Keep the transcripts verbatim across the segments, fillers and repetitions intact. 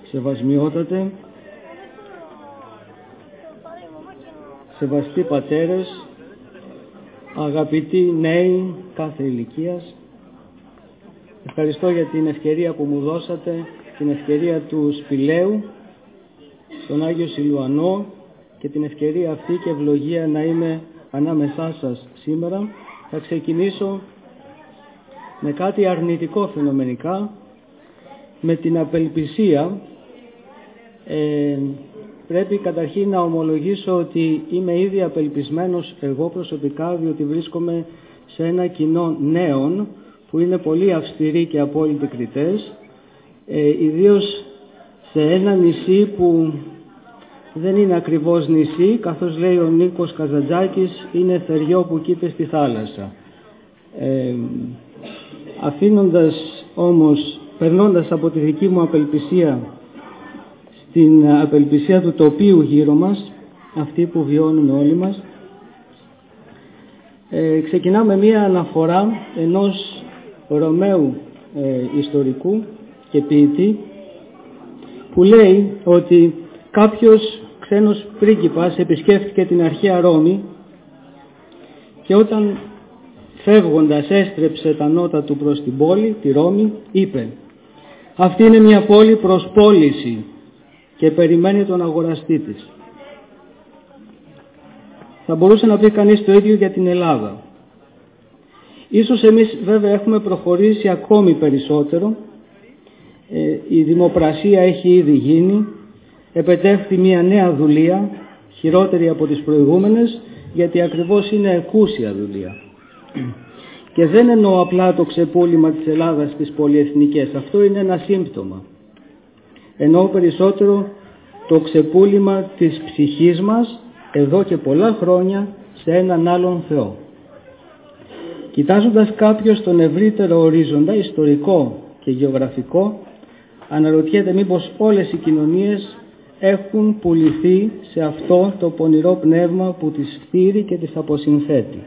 Σεβασμιότατε, σεβαστοί πατέρες, αγαπητοί νέοι κάθε ηλικίας, ευχαριστώ για την ευκαιρία που μου δώσατε, την ευκαιρία του Σπηλαίου, τον Άγιο Σιλουανό και την ευκαιρία αυτή και ευλογία να είμαι ανάμεσά σας σήμερα. Θα ξεκινήσω με κάτι αρνητικό φαινομενικά, με την απελπισία. Ε, πρέπει καταρχήν να ομολογήσω ότι είμαι ήδη απελπισμένος εγώ προσωπικά, διότι βρίσκομαι σε ένα κοινό νέων που είναι πολύ αυστηροί και απόλυτοι κριτές, ε, ιδίως σε ένα νησί που δεν είναι ακριβώς νησί, καθώς λέει ο Νίκος Καζαντζάκης, είναι θεριό που κοίταται στη θάλασσα. Ε, αφήνοντας όμως, περνώντας από τη δική μου απελπισία στην απελπισία του τοπίου γύρω μας, αυτή που βιώνουμε όλοι μας, ε, ξεκινάμε μία αναφορά ενός Ρωμαίου ε, ιστορικού και ποιητή, που λέει ότι κάποιος ξένος πρίγκιπας επισκέφθηκε την αρχαία Ρώμη και όταν φεύγοντας έστρεψε τα νότα του προς την πόλη, τη Ρώμη, είπε: «Αυτή είναι μια πόλη προς πώληση και περιμένει τον αγοραστή της». Θα μπορούσε να πει κανείς το ίδιο για την Ελλάδα. Ίσως εμείς βέβαια έχουμε προχωρήσει ακόμη περισσότερο. Ε, η δημοπρασία έχει ήδη γίνει. Επετεύχθη μια νέα δουλεία, χειρότερη από τις προηγούμενες, γιατί ακριβώς είναι εκούσια δουλεία. Και δεν εννοώ απλά το ξεπούλημα της Ελλάδας στις πολυεθνικές. Αυτό είναι ένα σύμπτωμα. Εννοώ περισσότερο το ξεπούλημα της ψυχής μας εδώ και πολλά χρόνια σε έναν άλλον Θεό. Κοιτάζοντας κάποιος τον ευρύτερο ορίζοντα, ιστορικό και γεωγραφικό, αναρωτιέται μήπως όλες οι κοινωνίες έχουν πουληθεί σε αυτό το πονηρό πνεύμα που τις φτύρει και τις αποσυνθέτει.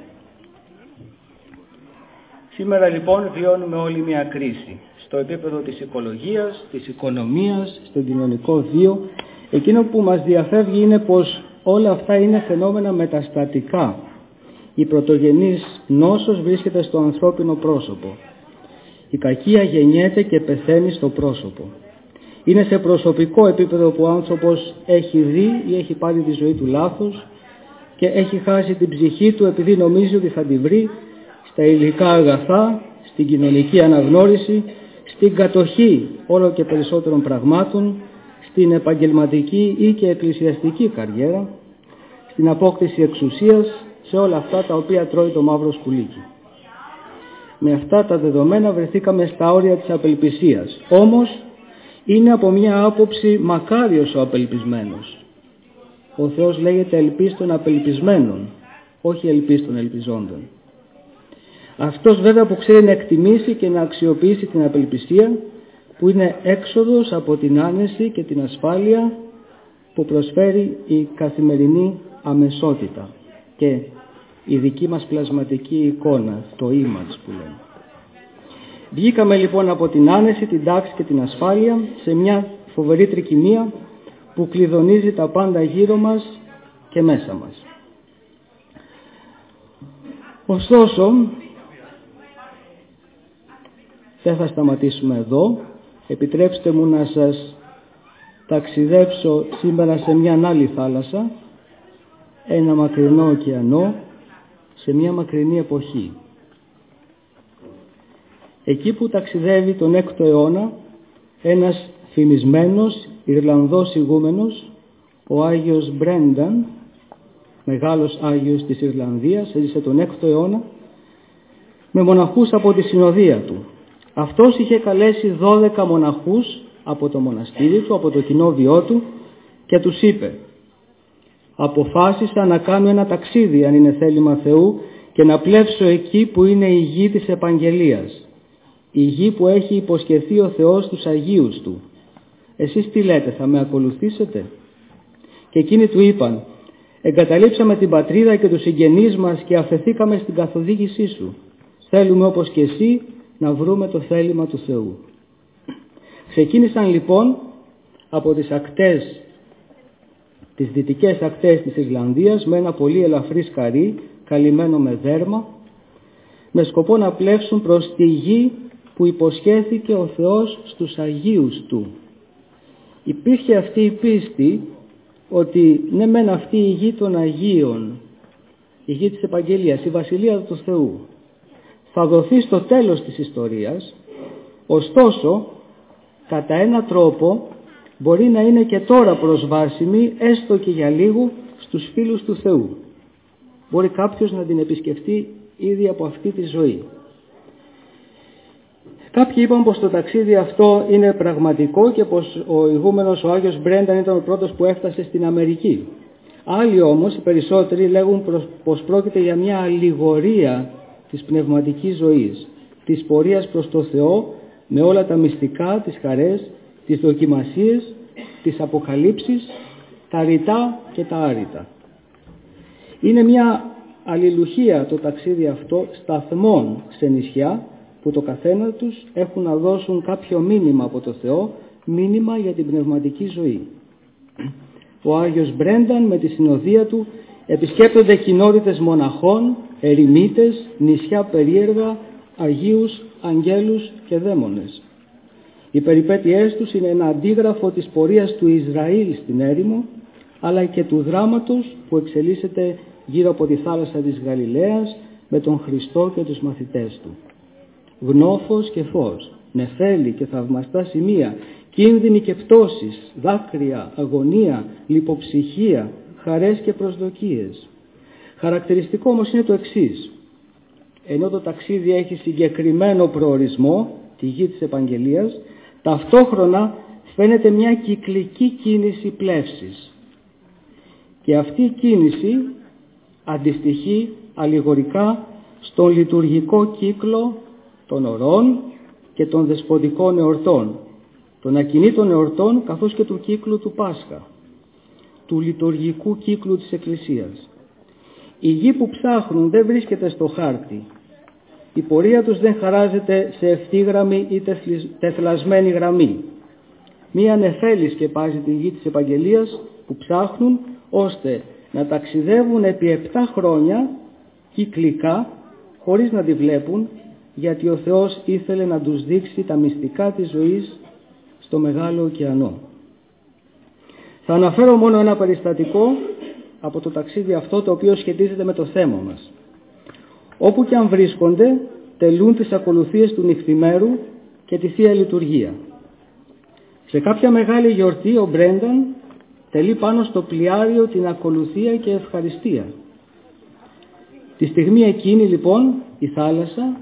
Σήμερα λοιπόν βιώνουμε όλοι μια κρίση στο επίπεδο της οικολογίας, της οικονομίας, στον κοινωνικό βίο. Εκείνο που μας διαφεύγει είναι πως όλα αυτά είναι φαινόμενα μεταστατικά. Η πρωτογενής νόσος βρίσκεται στο ανθρώπινο πρόσωπο. Η κακία γεννιέται και πεθαίνει στο πρόσωπο. Είναι σε προσωπικό επίπεδο που ο άνθρωπος έχει δει ή έχει πάρει τη ζωή του λάθος και έχει χάσει την ψυχή του επειδή νομίζει ότι θα τη βρει στα υλικά αγαθά, στην κοινωνική αναγνώριση, στην κατοχή όλο και περισσότερων πραγμάτων, στην επαγγελματική ή και εκκλησιαστική καριέρα, στην απόκτηση εξουσίας, σε όλα αυτά τα οποία τρώει το μαύρο σκουλίκι. Με αυτά τα δεδομένα βρεθήκαμε στα όρια της απελπισίας. Όμως είναι από μια άποψη μακάριος ο απελπισμένος. Ο Θεός λέγεται ελπίς των απελπισμένων, όχι ελπίς των ελπιζόντων. Αυτός βέβαια που ξέρει να εκτιμήσει και να αξιοποιήσει την απελπισία, που είναι έξοδος από την άνεση και την ασφάλεια που προσφέρει η καθημερινή αμεσότητα και η δική μας πλασματική εικόνα, το image που λέμε. Βγήκαμε λοιπόν από την άνεση, την τάξη και την ασφάλεια σε μια φοβερή τρικυμία που κλειδονίζει τα πάντα γύρω μας και μέσα μας. Ωστόσο, δεν θα σταματήσουμε εδώ. Επιτρέψτε μου να σας ταξιδέψω σήμερα σε μια άλλη θάλασσα, ένα μακρινό ωκεανό, σε μια μακρινή εποχή. Εκεί που ταξιδεύει τον έκτο αιώνα ένας φημισμένος Ιρλανδός ηγούμενος, ο Άγιος Μπρένταν, μεγάλος Άγιος της Ιρλανδίας, έζησε τον έκτο αιώνα με μοναχούς από τη συνοδεία του. Αυτός είχε καλέσει δώδεκα μοναχούς από το μοναστήρι του, από το κοινό βιό του και τους είπε: «Αποφάσισα να κάνω ένα ταξίδι αν είναι θέλημα Θεού και να πλεύσω εκεί που είναι η γη της επαγγελίας, η γη που έχει υποσχεθεί ο Θεός στους Αγίους Του. Εσείς τι λέτε, θα με ακολουθήσετε?» Και εκείνοι του είπαν: «Εγκαταλείψαμε την πατρίδα και τους συγγενείς μας και αφεθήκαμε στην καθοδήγησή σου. Θέλουμε όπως και εσύ να βρούμε το θέλημα του Θεού». Ξεκίνησαν λοιπόν από τις ακτές, τις δυτικές ακτές της Ισλανδίας με ένα πολύ ελαφρύ σκαρί καλυμμένο με δέρμα, με σκοπό να πλεύσουν προς τη γη που υποσχέθηκε ο Θεός στους Αγίους Του. Υπήρχε αυτή η πίστη ότι ναι μεν αυτή η γη των Αγίων, η γη της Επαγγελίας, η Βασιλεία του Θεού, θα δοθεί στο τέλος της ιστορίας, ωστόσο κατά ένα τρόπο μπορεί να είναι και τώρα προσβάσιμη έστω και για λίγο στους φίλους του Θεού. Μπορεί κάποιος να την επισκεφτεί ήδη από αυτή τη ζωή. Κάποιοι είπαν πως το ταξίδι αυτό είναι πραγματικό και πως ο ηγούμενος, ο Άγιος Μπρένταν, ήταν ο πρώτος που έφτασε στην Αμερική. Άλλοι όμως, οι περισσότεροι, λέγουν πως πρόκειται για μια αλληγορία της πνευματικής ζωής, της πορείας προς το Θεό με όλα τα μυστικά, τις χαρές, τις δοκιμασίες, τις αποκαλύψεις, τα ρητά και τα άρρητα. Είναι μια αλληλουχία το ταξίδι αυτό σταθμών σε νησιά που το καθένα τους έχουν να δώσουν κάποιο μήνυμα από το Θεό, μήνυμα για την πνευματική ζωή. Ο Άγιος Μπρένταν με τη συνοδεία του επισκέπτονται κοινότητες μοναχών, ερημίτες, νησιά περίεργα, αγίους, αγγέλους και δαίμονες. Οι περιπέτειές τους είναι ένα αντίγραφο της πορείας του Ισραήλ στην έρημο, αλλά και του δράματος που εξελίσσεται γύρω από τη θάλασσα της Γαλιλαίας με τον Χριστό και τους μαθητές του. Γνώφος και φως, νεφέλη και θαυμαστά σημεία, κίνδυνοι και πτώσεις, δάκρυα, αγωνία, λιποψυχία, χαρές και προσδοκίες. Χαρακτηριστικό όμως είναι το εξής. Ενώ το ταξίδι έχει συγκεκριμένο προορισμό, τη γη της Επαγγελίας, ταυτόχρονα φαίνεται μια κυκλική κίνηση πλεύσης. Και αυτή η κίνηση αντιστοιχεί αλληγορικά στον λειτουργικό κύκλο των ωρών και των δεσποτικών εορτών, των ακινήτων εορτών καθώς και του κύκλου του Πάσχα, του λειτουργικού κύκλου της Εκκλησίας. Η γη που ψάχνουν δεν βρίσκεται στο χάρτη. Η πορεία τους δεν χαράζεται σε ευθύγραμμη ή τεθλασμένη γραμμή. Μία νεφέλη σκεπάζει τη γη της Επαγγελίας που ψάχνουν ώστε να ταξιδεύουν επί επτά χρόνια κυκλικά χωρίς να τη βλέπουν, γιατί ο Θεός ήθελε να τους δείξει τα μυστικά της ζωής στο Μεγάλο Ωκεανό. Θα αναφέρω μόνο ένα περιστατικό από το ταξίδι αυτό, το οποίο σχετίζεται με το θέμα μας. Όπου και αν βρίσκονται, τελούν τις ακολουθίες του νυχθημέρου και τη Θεία Λειτουργία. Σε κάποια μεγάλη γιορτή ο Μπρένταν τελεί πάνω στο πλοιάριο την ακολουθία και ευχαριστία. Τη στιγμή εκείνη λοιπόν η θάλασσα,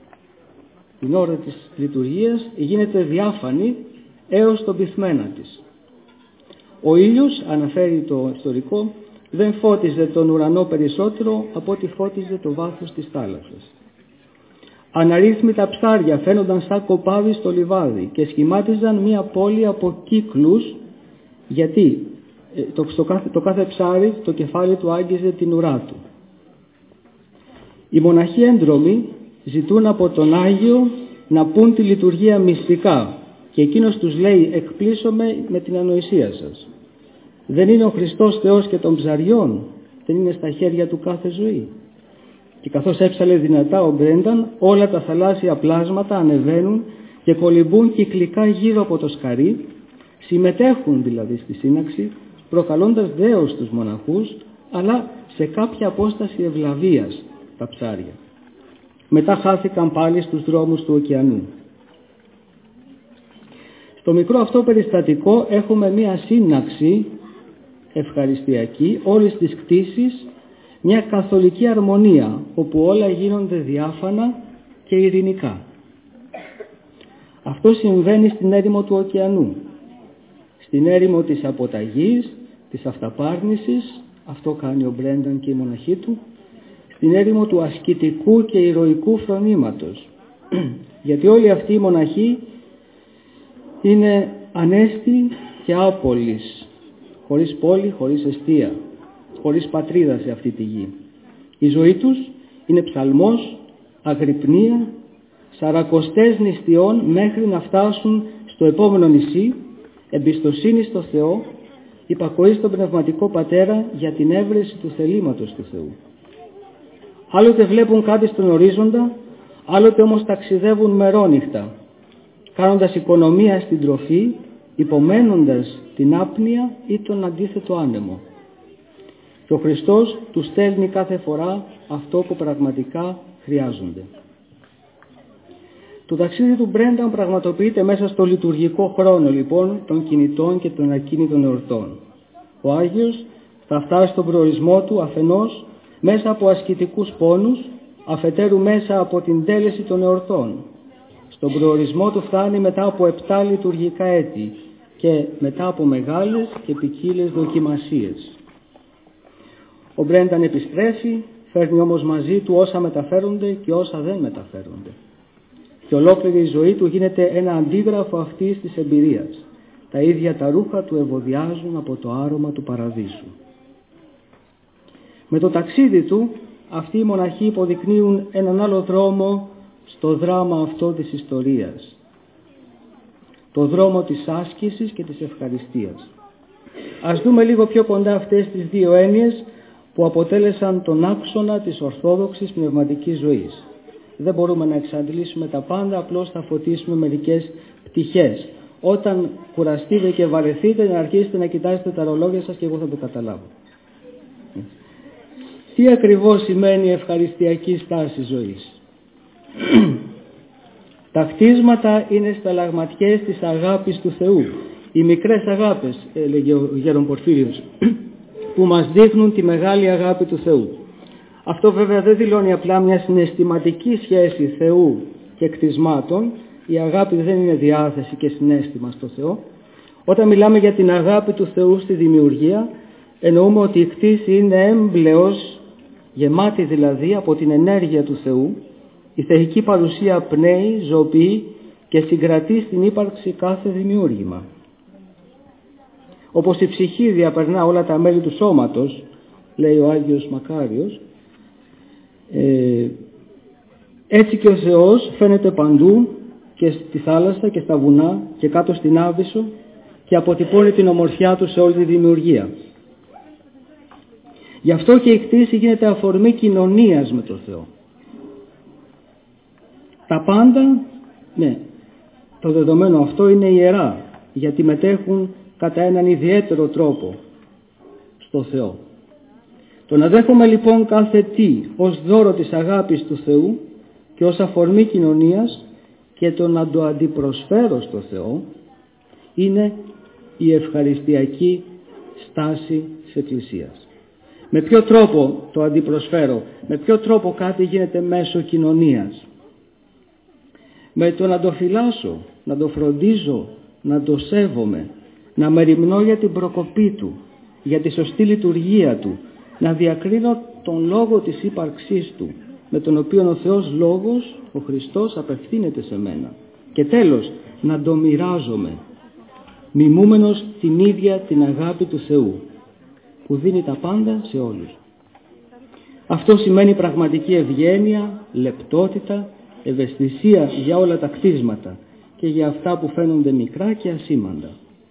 την ώρα της λειτουργίας, γίνεται διάφανη έως τον πυθμένα της. Ο ήλιος, αναφέρει το ιστορικό, δεν φώτιζε τον ουρανό περισσότερο από ό,τι φώτιζε το βάθος της θάλασσας. Αναρρύθμιτα ψάρια φαίνονταν σαν κοπάδι στο λιβάδι και σχημάτιζαν μία πόλη από κύκλους, γιατί το, στο κάθε, το κάθε ψάρι το κεφάλι του άγγιζε την ουρά του. Οι μοναχοί έντρομοι ζητούν από τον Άγιο να πούν τη λειτουργία μυστικά και εκείνος τους λέει: εκπλήσωμαι με την ανοησία σας. Δεν είναι ο Χριστός Θεός και των ψαριών? Δεν είναι στα χέρια του κάθε ζωή? Και καθώς έψαλε δυνατά ο Μπρένταν, όλα τα θαλάσσια πλάσματα ανεβαίνουν και κολυμπούν κυκλικά γύρω από το σκαρί, συμμετέχουν δηλαδή στη σύναξη, προκαλώντας δέος στους μοναχούς, αλλά σε κάποια απόσταση ευλαβίας τα ψάρια. Μετά χάθηκαν πάλι στους δρόμους του ωκεανού. Στο μικρό αυτό περιστατικό έχουμε μία σύναξη ευχαριστιακή όλης της κτήσης, μια καθολική αρμονία όπου όλα γίνονται διάφανα και ειρηνικά. Αυτό συμβαίνει στην έρημο του ωκεανού, στην έρημο της αποταγής, της αυταπάρνησης, αυτό κάνει ο Μπρένταν και η μοναχή του, στην έρημο του ασκητικού και ηρωικού φρονήματος, γιατί όλοι αυτοί οι μοναχοί είναι ανέστη και άπολης, χωρίς πόλη, χωρίς εστία, χωρίς πατρίδα σε αυτή τη γη. Η ζωή τους είναι ψαλμός, αγρυπνία, σαρακοστές νηστιών μέχρι να φτάσουν στο επόμενο νησί, εμπιστοσύνη στο Θεό, υπακοή στον Πνευματικό Πατέρα για την έβρεση του θελήματος του Θεού. Άλλοτε βλέπουν κάτι στον ορίζοντα, άλλοτε όμως ταξιδεύουν μερόνυχτα, κάνοντας οικονομία στην τροφή, υπομένοντας την άπνοια ή τον αντίθετο άνεμο. Και ο Χριστός τους στέλνει κάθε φορά αυτό που πραγματικά χρειάζονται. Το ταξίδι του Μπρένταν πραγματοποιείται μέσα στο λειτουργικό χρόνο λοιπόν των κινητών και των ακίνητων εορτών. Ο Άγιος θα φτάσει στον προορισμό του αφενός μέσα από ασκητικούς πόνους, αφετέρου μέσα από την τέλεση των εορτών. Στον προορισμό του φτάνει μετά από επτά λειτουργικά έτη και μετά από μεγάλες και ποικίλες δοκιμασίες. Ο Μπρένταν επιστρέφει, φέρνει όμως μαζί του όσα μεταφέρονται και όσα δεν μεταφέρονται. Και ολόκληρη η ζωή του γίνεται ένα αντίγραφο αυτής της εμπειρίας. Τα ίδια τα ρούχα του ευωδιάζουν από το άρωμα του παραδείσου. Με το ταξίδι του, αυτοί οι μοναχοί υποδεικνύουν έναν άλλο δρόμο στο δράμα αυτό της ιστορίας. Το δρόμο της άσκησης και της ευχαριστίας. Ας δούμε λίγο πιο κοντά αυτές τις δύο έννοιες που αποτέλεσαν τον άξονα της ορθόδοξης πνευματικής ζωής. Δεν μπορούμε να εξαντλήσουμε τα πάντα, απλώς θα φωτίσουμε μερικές πτυχές. Όταν κουραστείτε και βαρεθείτε να αρχίσετε να κοιτάζετε τα ρολόγια σας και εγώ θα το καταλάβω. Τι ακριβώς σημαίνει ευχαριστιακή στάση ζωής? Τα χτίσματα είναι σταλαγματιές της αγάπης του Θεού. Οι μικρές αγάπες, έλεγε ο Γέρον Πορφύριος, που μας δείχνουν τη μεγάλη αγάπη του Θεού. Αυτό βέβαια δεν δηλώνει απλά μια συναισθηματική σχέση Θεού και κτισμάτων. Η αγάπη δεν είναι διάθεση και συναίσθημα στο Θεό. Όταν μιλάμε για την αγάπη του Θεού στη δημιουργία, εννοούμε ότι η κτήση είναι έμπλεος, γεμάτη δηλαδή από την ενέργεια του Θεού. Η θεϊκή παρουσία πνέει, ζωοποιεί και συγκρατεί στην ύπαρξη κάθε δημιούργημα. Όπως η ψυχή διαπερνά όλα τα μέλη του σώματος, λέει ο Άγιος Μακάριος, ε, έτσι και ο Θεός φαίνεται παντού, και στη θάλασσα και στα βουνά και κάτω στην Άβυσσο, και αποτυπώνει την ομορφιά του σε όλη τη δημιουργία. Γι' αυτό και η κτήση γίνεται αφορμή κοινωνίας με τον Θεό. Τα πάντα, ναι, το δεδομένο αυτό είναι ιερά, γιατί μετέχουν κατά έναν ιδιαίτερο τρόπο στο Θεό. Το να δέχομαι λοιπόν κάθε τι ως δώρο της αγάπης του Θεού και ως αφορμή κοινωνίας και το να το αντιπροσφέρω στο Θεό είναι η ευχαριστιακή στάση της Εκκλησίας. Με ποιο τρόπο το αντιπροσφέρω? Με ποιο τρόπο κάτι γίνεται μέσω κοινωνίας? Με το να το φυλάσσω, να το φροντίζω, να το σέβομαι, να μεριμνώ για την προκοπή του, για τη σωστή λειτουργία του, να διακρίνω τον λόγο της ύπαρξής του, με τον οποίο ο Θεός Λόγος, ο Χριστός, απευθύνεται σε μένα. Και τέλος, να το μοιράζομαι, μιμούμενος την ίδια την αγάπη του Θεού, που δίνει τα πάντα σε όλους. Αυτό σημαίνει πραγματική ευγένεια, λεπτότητα, ευαισθησία για όλα τα κτίσματα και για αυτά που φαίνονται μικρά και ασήμαντα.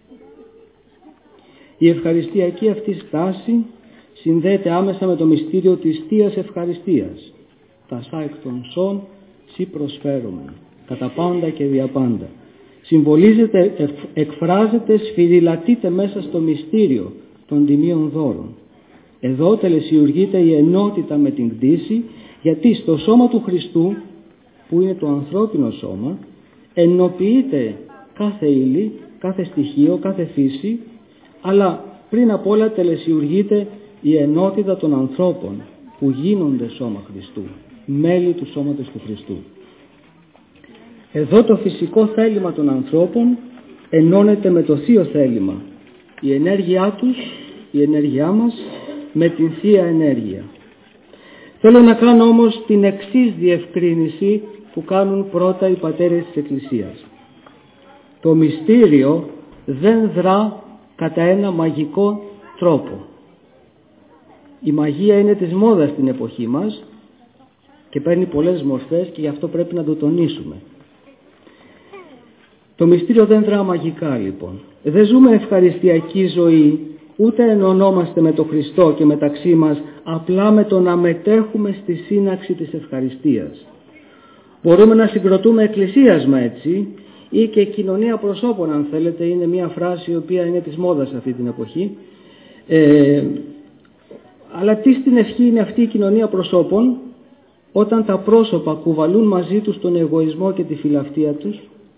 Η ευχαριστιακή αυτή στάση συνδέεται άμεσα με το μυστήριο της Θείας Ευχαριστίας. Τα σά εκ των σών σοι προσφέρομαι, κατά πάντα και δια πάντα. Συμβολίζεται, εκφράζεται, σφυριλατείται μέσα στο μυστήριο των τιμίων δώρων. Εδώ τελεσιουργείται η ενότητα με την κτήση, γιατί στο σώμα του Χριστού, που είναι το ανθρώπινο σώμα, ενοποιείται κάθε ύλη, κάθε στοιχείο, κάθε φύση, αλλά πριν απ' όλα τελεσιουργείται η ενότητα των ανθρώπων που γίνονται σώμα Χριστού, μέλη του σώματος του Χριστού. Εδώ το φυσικό θέλημα των ανθρώπων ενώνεται με το θείο θέλημα, η ενέργειά τους, η ενέργειά μας με την θεία ενέργεια. Θέλω να κάνω όμως την εξής διευκρίνηση που κάνουν πρώτα οι πατέρες της Εκκλησίας. Το μυστήριο δεν δρά κατά ένα μαγικό τρόπο. Η μαγεία είναι της μόδας στην εποχή μας και παίρνει πολλές μορφές και γι' αυτό πρέπει να το τονίσουμε. Το μυστήριο δεν δρά μαγικά λοιπόν. Δεν ζούμε ευχαριστιακή ζωή, ούτε ενωνόμαστε με τον Χριστό και μεταξύ μας απλά με το να μετέχουμε στη σύναξη της ευχαριστίας. Μπορούμε να συγκροτούμε εκκλησίασμα έτσι, ή και κοινωνία προσώπων αν θέλετε, είναι μια φράση η οποία είναι της μόδας αυτή την εποχή. Ε, αλλά τι στην ευχή είναι αυτή η κοινωνία προσώπων, όταν τα πρόσωπα κουβαλούν μαζί τους τον εγωισμό και τη φιλαυτία τους,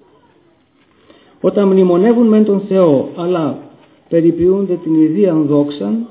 όταν μνημονεύουν μεν τον Θεό αλλά περιποιούνται την ιδίαν δόξαν,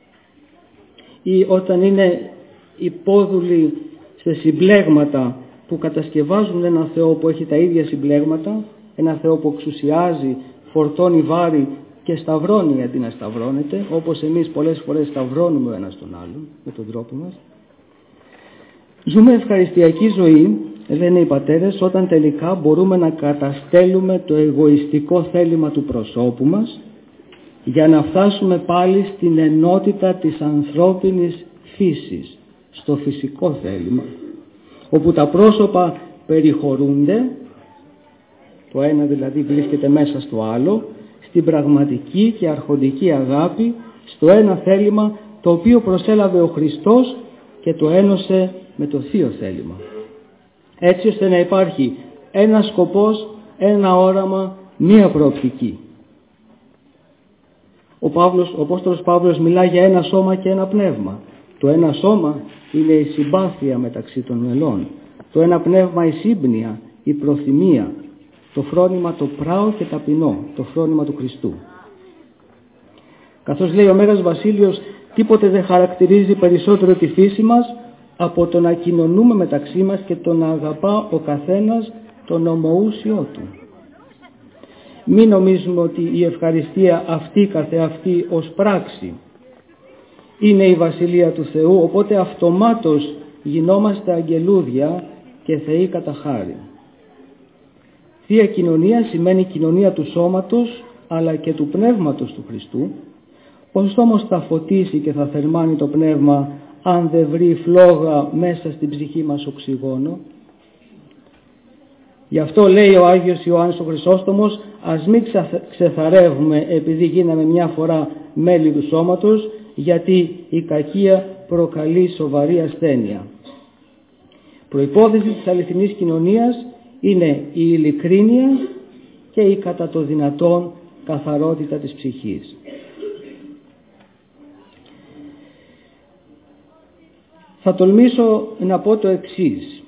ή όταν είναι υπόδουλοι σε συμπλέγματα που κατασκευάζουν ένα Θεό που έχει τα ίδια συμπλέγματα, ένα Θεό που εξουσιάζει, φορτώνει βάρη και σταυρώνει αντί να σταυρώνεται, όπως εμείς πολλές φορές σταυρώνουμε ο ένας τον άλλον με τον τρόπο μας. Ζούμε ευχαριστιακή ζωή, λένε οι πατέρες, όταν τελικά μπορούμε να καταστέλουμε το εγωιστικό θέλημα του προσώπου μας για να φτάσουμε πάλι στην ενότητα της ανθρώπινης φύσης, στο φυσικό θέλημα, όπου τα πρόσωπα περιχωρούνται, το ένα δηλαδή βρίσκεται μέσα στο άλλο, στην πραγματική και αρχοντική αγάπη, στο ένα θέλημα το οποίο προσέλαβε ο Χριστός και το ένωσε με το θείο θέλημα. Έτσι ώστε να υπάρχει ένα σκοπός, ένα όραμα, μία προοπτική. Ο, Παύλος, ο Απόστολος Παύλος μιλά για ένα σώμα και ένα πνεύμα. Το ένα σώμα είναι η συμπάθεια μεταξύ των μελών. Το ένα πνεύμα η σύμπνοια, η προθυμία, το φρόνημα το πράο και ταπεινό, το φρόνημα του Χριστού. Καθώς λέει ο Μέγας Βασίλειος, τίποτε δεν χαρακτηρίζει περισσότερο τη φύση μας από το να κοινωνούμε μεταξύ μας και το να αγαπά ο καθένας τον ομοούσιό του. Μην νομίζουμε ότι η ευχαριστία αυτή καθεαυτή ως πράξη είναι η Βασιλεία του Θεού, οπότε αυτομάτως γινόμαστε αγγελούδια και θεοί κατά χάρη. Θεία κοινωνία σημαίνει κοινωνία του σώματος αλλά και του πνεύματος του Χριστού. Πώς όμως θα φωτίσει και θα θερμάνει το πνεύμα αν δεν βρει φλόγα μέσα στην ψυχή μας οξυγόνο? Γι' αυτό λέει ο Άγιος Ιωάννης ο Χρυσόστομος, ας μην ξεθαρεύουμε επειδή γίναμε μια φορά μέλη του σώματος, γιατί η κακία προκαλεί σοβαρή ασθένεια. Προϋπόθεση της αληθινής κοινωνίας είναι η ειλικρίνεια και η κατά το δυνατόν καθαρότητα της ψυχής. Θα τολμήσω να πω το εξής.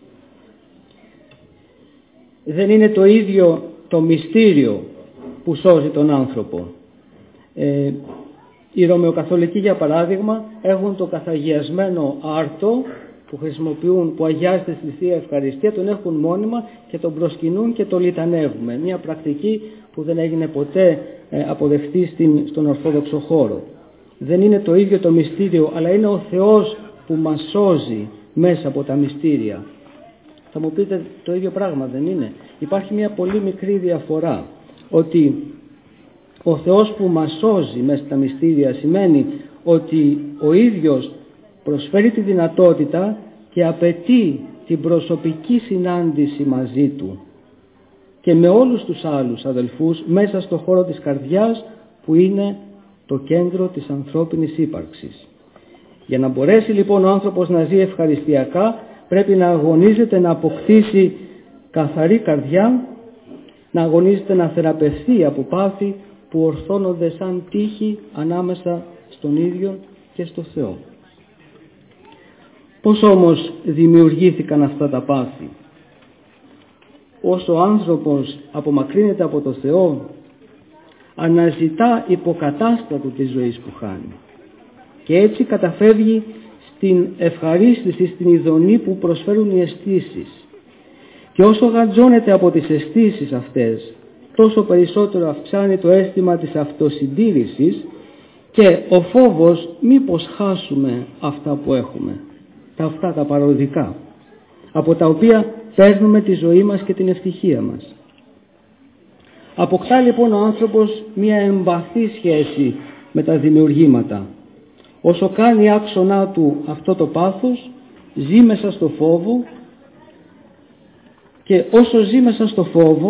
Δεν είναι το ίδιο το μυστήριο που σώζει τον άνθρωπο. Ε, οι Ρωμαιοκαθολικοί για παράδειγμα έχουν το καθαγιασμένο άρτο που χρησιμοποιούν, που αγιάζεται στη Θεία Ευχαριστία, τον έχουν μόνιμα και τον προσκυνούν και τον λιτανεύουμε. Μια πρακτική που δεν έγινε ποτέ ε, αποδεχτή στην, στον Ορθόδοξο χώρο. Δεν είναι το ίδιο το μυστήριο, αλλά είναι ο Θεός που μας σώζει μέσα από τα μυστήρια. Θα μου πείτε, το ίδιο πράγμα δεν είναι? Υπάρχει μια πολύ μικρή διαφορά, ότι ο Θεός που μας σώζει μέσα στα μυστήρια σημαίνει ότι ο ίδιος προσφέρει τη δυνατότητα και απαιτεί την προσωπική συνάντηση μαζί του και με όλους τους άλλους αδελφούς μέσα στο χώρο της καρδιάς που είναι το κέντρο της ανθρώπινης ύπαρξης. Για να μπορέσει λοιπόν ο άνθρωπος να ζει ευχαριστιακά πρέπει να αγωνίζεται να αποκτήσει καθαρή καρδιά, να αγωνίζεται να θεραπευθεί από πάθη που ορθώνονται σαν τείχη ανάμεσα στον ίδιο και στο Θεό. Πώς όμως δημιουργήθηκαν αυτά τα πάθη? Όσο ο άνθρωπος απομακρύνεται από το Θεό, αναζητά υποκατάστατο της ζωής που χάνει και έτσι καταφεύγει στην ευχαρίστηση, στην ειδονή που προσφέρουν οι αισθήσεις. Και όσο γαντζώνεται από τις αισθήσεις αυτές, τόσο περισσότερο αυξάνει το αίσθημα της αυτοσυντήρησης και ο φόβος μήπως χάσουμε αυτά που έχουμε, τα αυτά τα παροδικά, από τα οποία παίρνουμε τη ζωή μας και την ευτυχία μας. Αποκτά λοιπόν ο άνθρωπος μια εμπαθή σχέση με τα δημιουργήματα. Όσο κάνει άξονά του αυτό το πάθος, ζει μέσα στο φόβο και όσο ζει μέσα στο φόβο,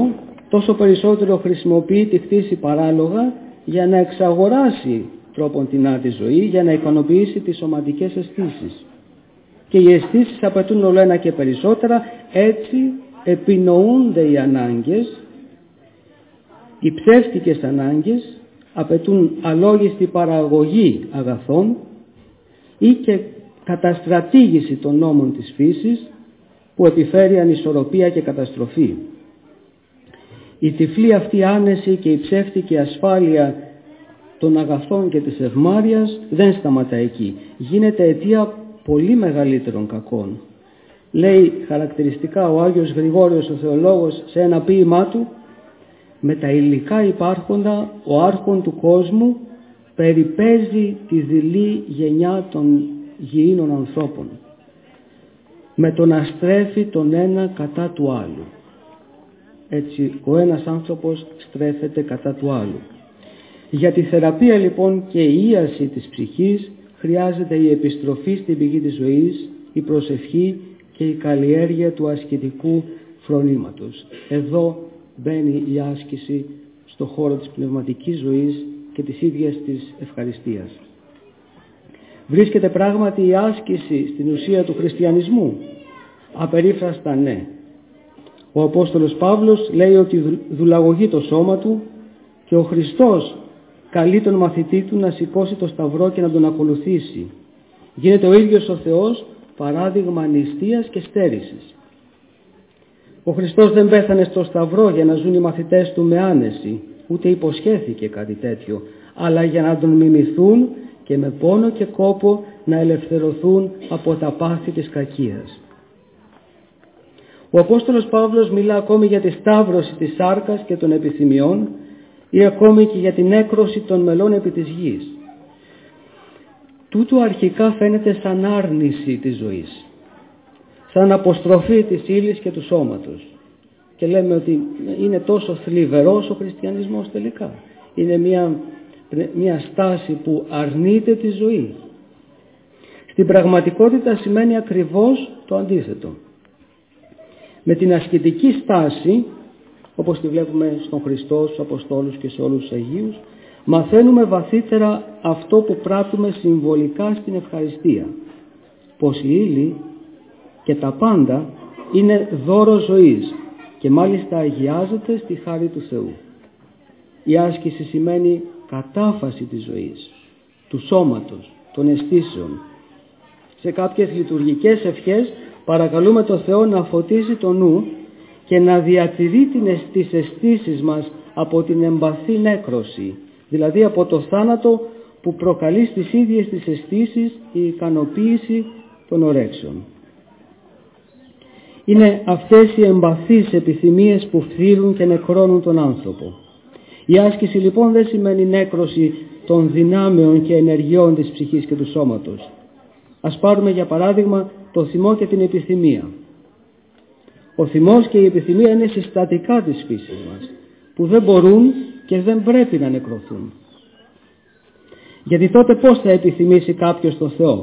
τόσο περισσότερο χρησιμοποιεί τη χτίση παράλογα για να εξαγοράσει τρόπον την τη ζωή, για να ικανοποιήσει τις σωματικές αισθήσεις. Και οι αισθήσεις απαιτούν όλο ένα και περισσότερα, έτσι επινοούνται οι ανάγκες, οι ψεύτικες ανάγκες, απαιτούν αλόγιστη παραγωγή αγαθών ή και καταστρατήγηση των νόμων της φύσης που επιφέρει ανισορροπία και καταστροφή. Η τυφλή αυτή άνεση και η ψεύτικη ασφάλεια των αγαθών και της ευμάρειας δεν σταματά εκεί. Γίνεται αιτία πολύ μεγαλύτερων κακών. Λέει χαρακτηριστικά ο Άγιος Γρηγόριος ο Θεολόγος σε ένα ποίημά του: «Με τα υλικά υπάρχοντα ο άρχον του κόσμου περιπέζει τη δειλή γενιά των γηίνων ανθρώπων, με το να στρέφει τον ένα κατά του άλλου». Έτσι ο ένας άνθρωπος στρέφεται κατά του άλλου. Για τη θεραπεία λοιπόν και η ίαση της ψυχής χρειάζεται η επιστροφή στην πηγή της ζωής, η προσευχή και η καλλιέργεια του ασκητικού φρονήματος. Εδώ μπαίνει η άσκηση στο χώρο της πνευματικής ζωής και της ίδιας της ευχαριστίας. Βρίσκεται πράγματι η άσκηση στην ουσία του χριστιανισμού? Απερίφραστα ναι. Ο Απόστολος Παύλος λέει ότι δουλαγωγεί το σώμα του και ο Χριστός καλεί τον μαθητή του να σηκώσει το σταυρό και να τον ακολουθήσει. Γίνεται ο ίδιος ο Θεός παράδειγμα νηστείας και στέρησης. Ο Χριστός δεν πέθανε στο σταυρό για να ζουν οι μαθητές του με άνεση, ούτε υποσχέθηκε κάτι τέτοιο, αλλά για να τον μιμηθούν και με πόνο και κόπο να ελευθερωθούν από τα πάθη της κακίας. Ο Απόστολος Παύλος μιλά ακόμη για τη σταύρωση της σάρκας και των επιθυμιών ή ακόμη και για την έκρωση των μελών επί της γης. Τούτο αρχικά φαίνεται σαν άρνηση της ζωής, σαν αποστροφή της ύλης και του σώματος. Και λέμε ότι είναι τόσο θλιβερός ο χριστιανισμός τελικά. Είναι μια, μια στάση που αρνείται τη ζωή. Στην πραγματικότητα σημαίνει ακριβώς το αντίθετο. Με την ασκητική στάση, όπως τη βλέπουμε στον Χριστό, στους Αποστόλους και σε όλους τους Αγίους, μαθαίνουμε βαθύτερα αυτό που πράττουμε συμβολικά στην ευχαριστία. Πως η ύλη και τα πάντα είναι δώρο ζωής και μάλιστα αγιάζεται στη χάρη του Θεού. Η άσκηση σημαίνει κατάφαση της ζωής, του σώματος, των αισθήσεων. Σε κάποιες λειτουργικές ευχές παρακαλούμε το Θεό να φωτίσει το νου και να διατηρεί τις αισθήσεις μας από την εμπαθή νέκρωση, δηλαδή από το θάνατο που προκαλεί στις ίδιες τις αισθήσεις η ικανοποίηση των ορέξεων. Είναι αυτές οι εμπαθείς επιθυμίες που φθείρουν και νεκρώνουν τον άνθρωπο. Η άσκηση λοιπόν δεν σημαίνει νέκρωση των δυνάμεων και ενεργειών της ψυχής και του σώματος. Ας πάρουμε για παράδειγμα το θυμό και την επιθυμία. Ο θυμός και η επιθυμία είναι συστατικά της φύσης μας, που δεν μπορούν και δεν πρέπει να νεκρωθούν. Γιατί τότε πώς θα επιθυμήσει κάποιος το Θεό?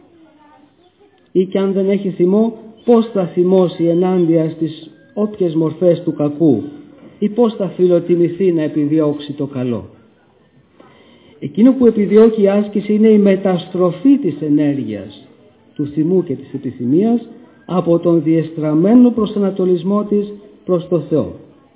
Ή και αν δεν έχει θυμό, πώς θα θυμώσει ενάντια στις όποιες μορφές του κακού, ή πώς θα φιλοτιμηθεί να επιδιώξει το καλό? Εκείνο που επιδιώκει η άσκηση είναι η μεταστροφή της ενέργειας, του θυμού και της επιθυμίας από τον διεστραμμένο προσανατολισμό της προς το Θεό.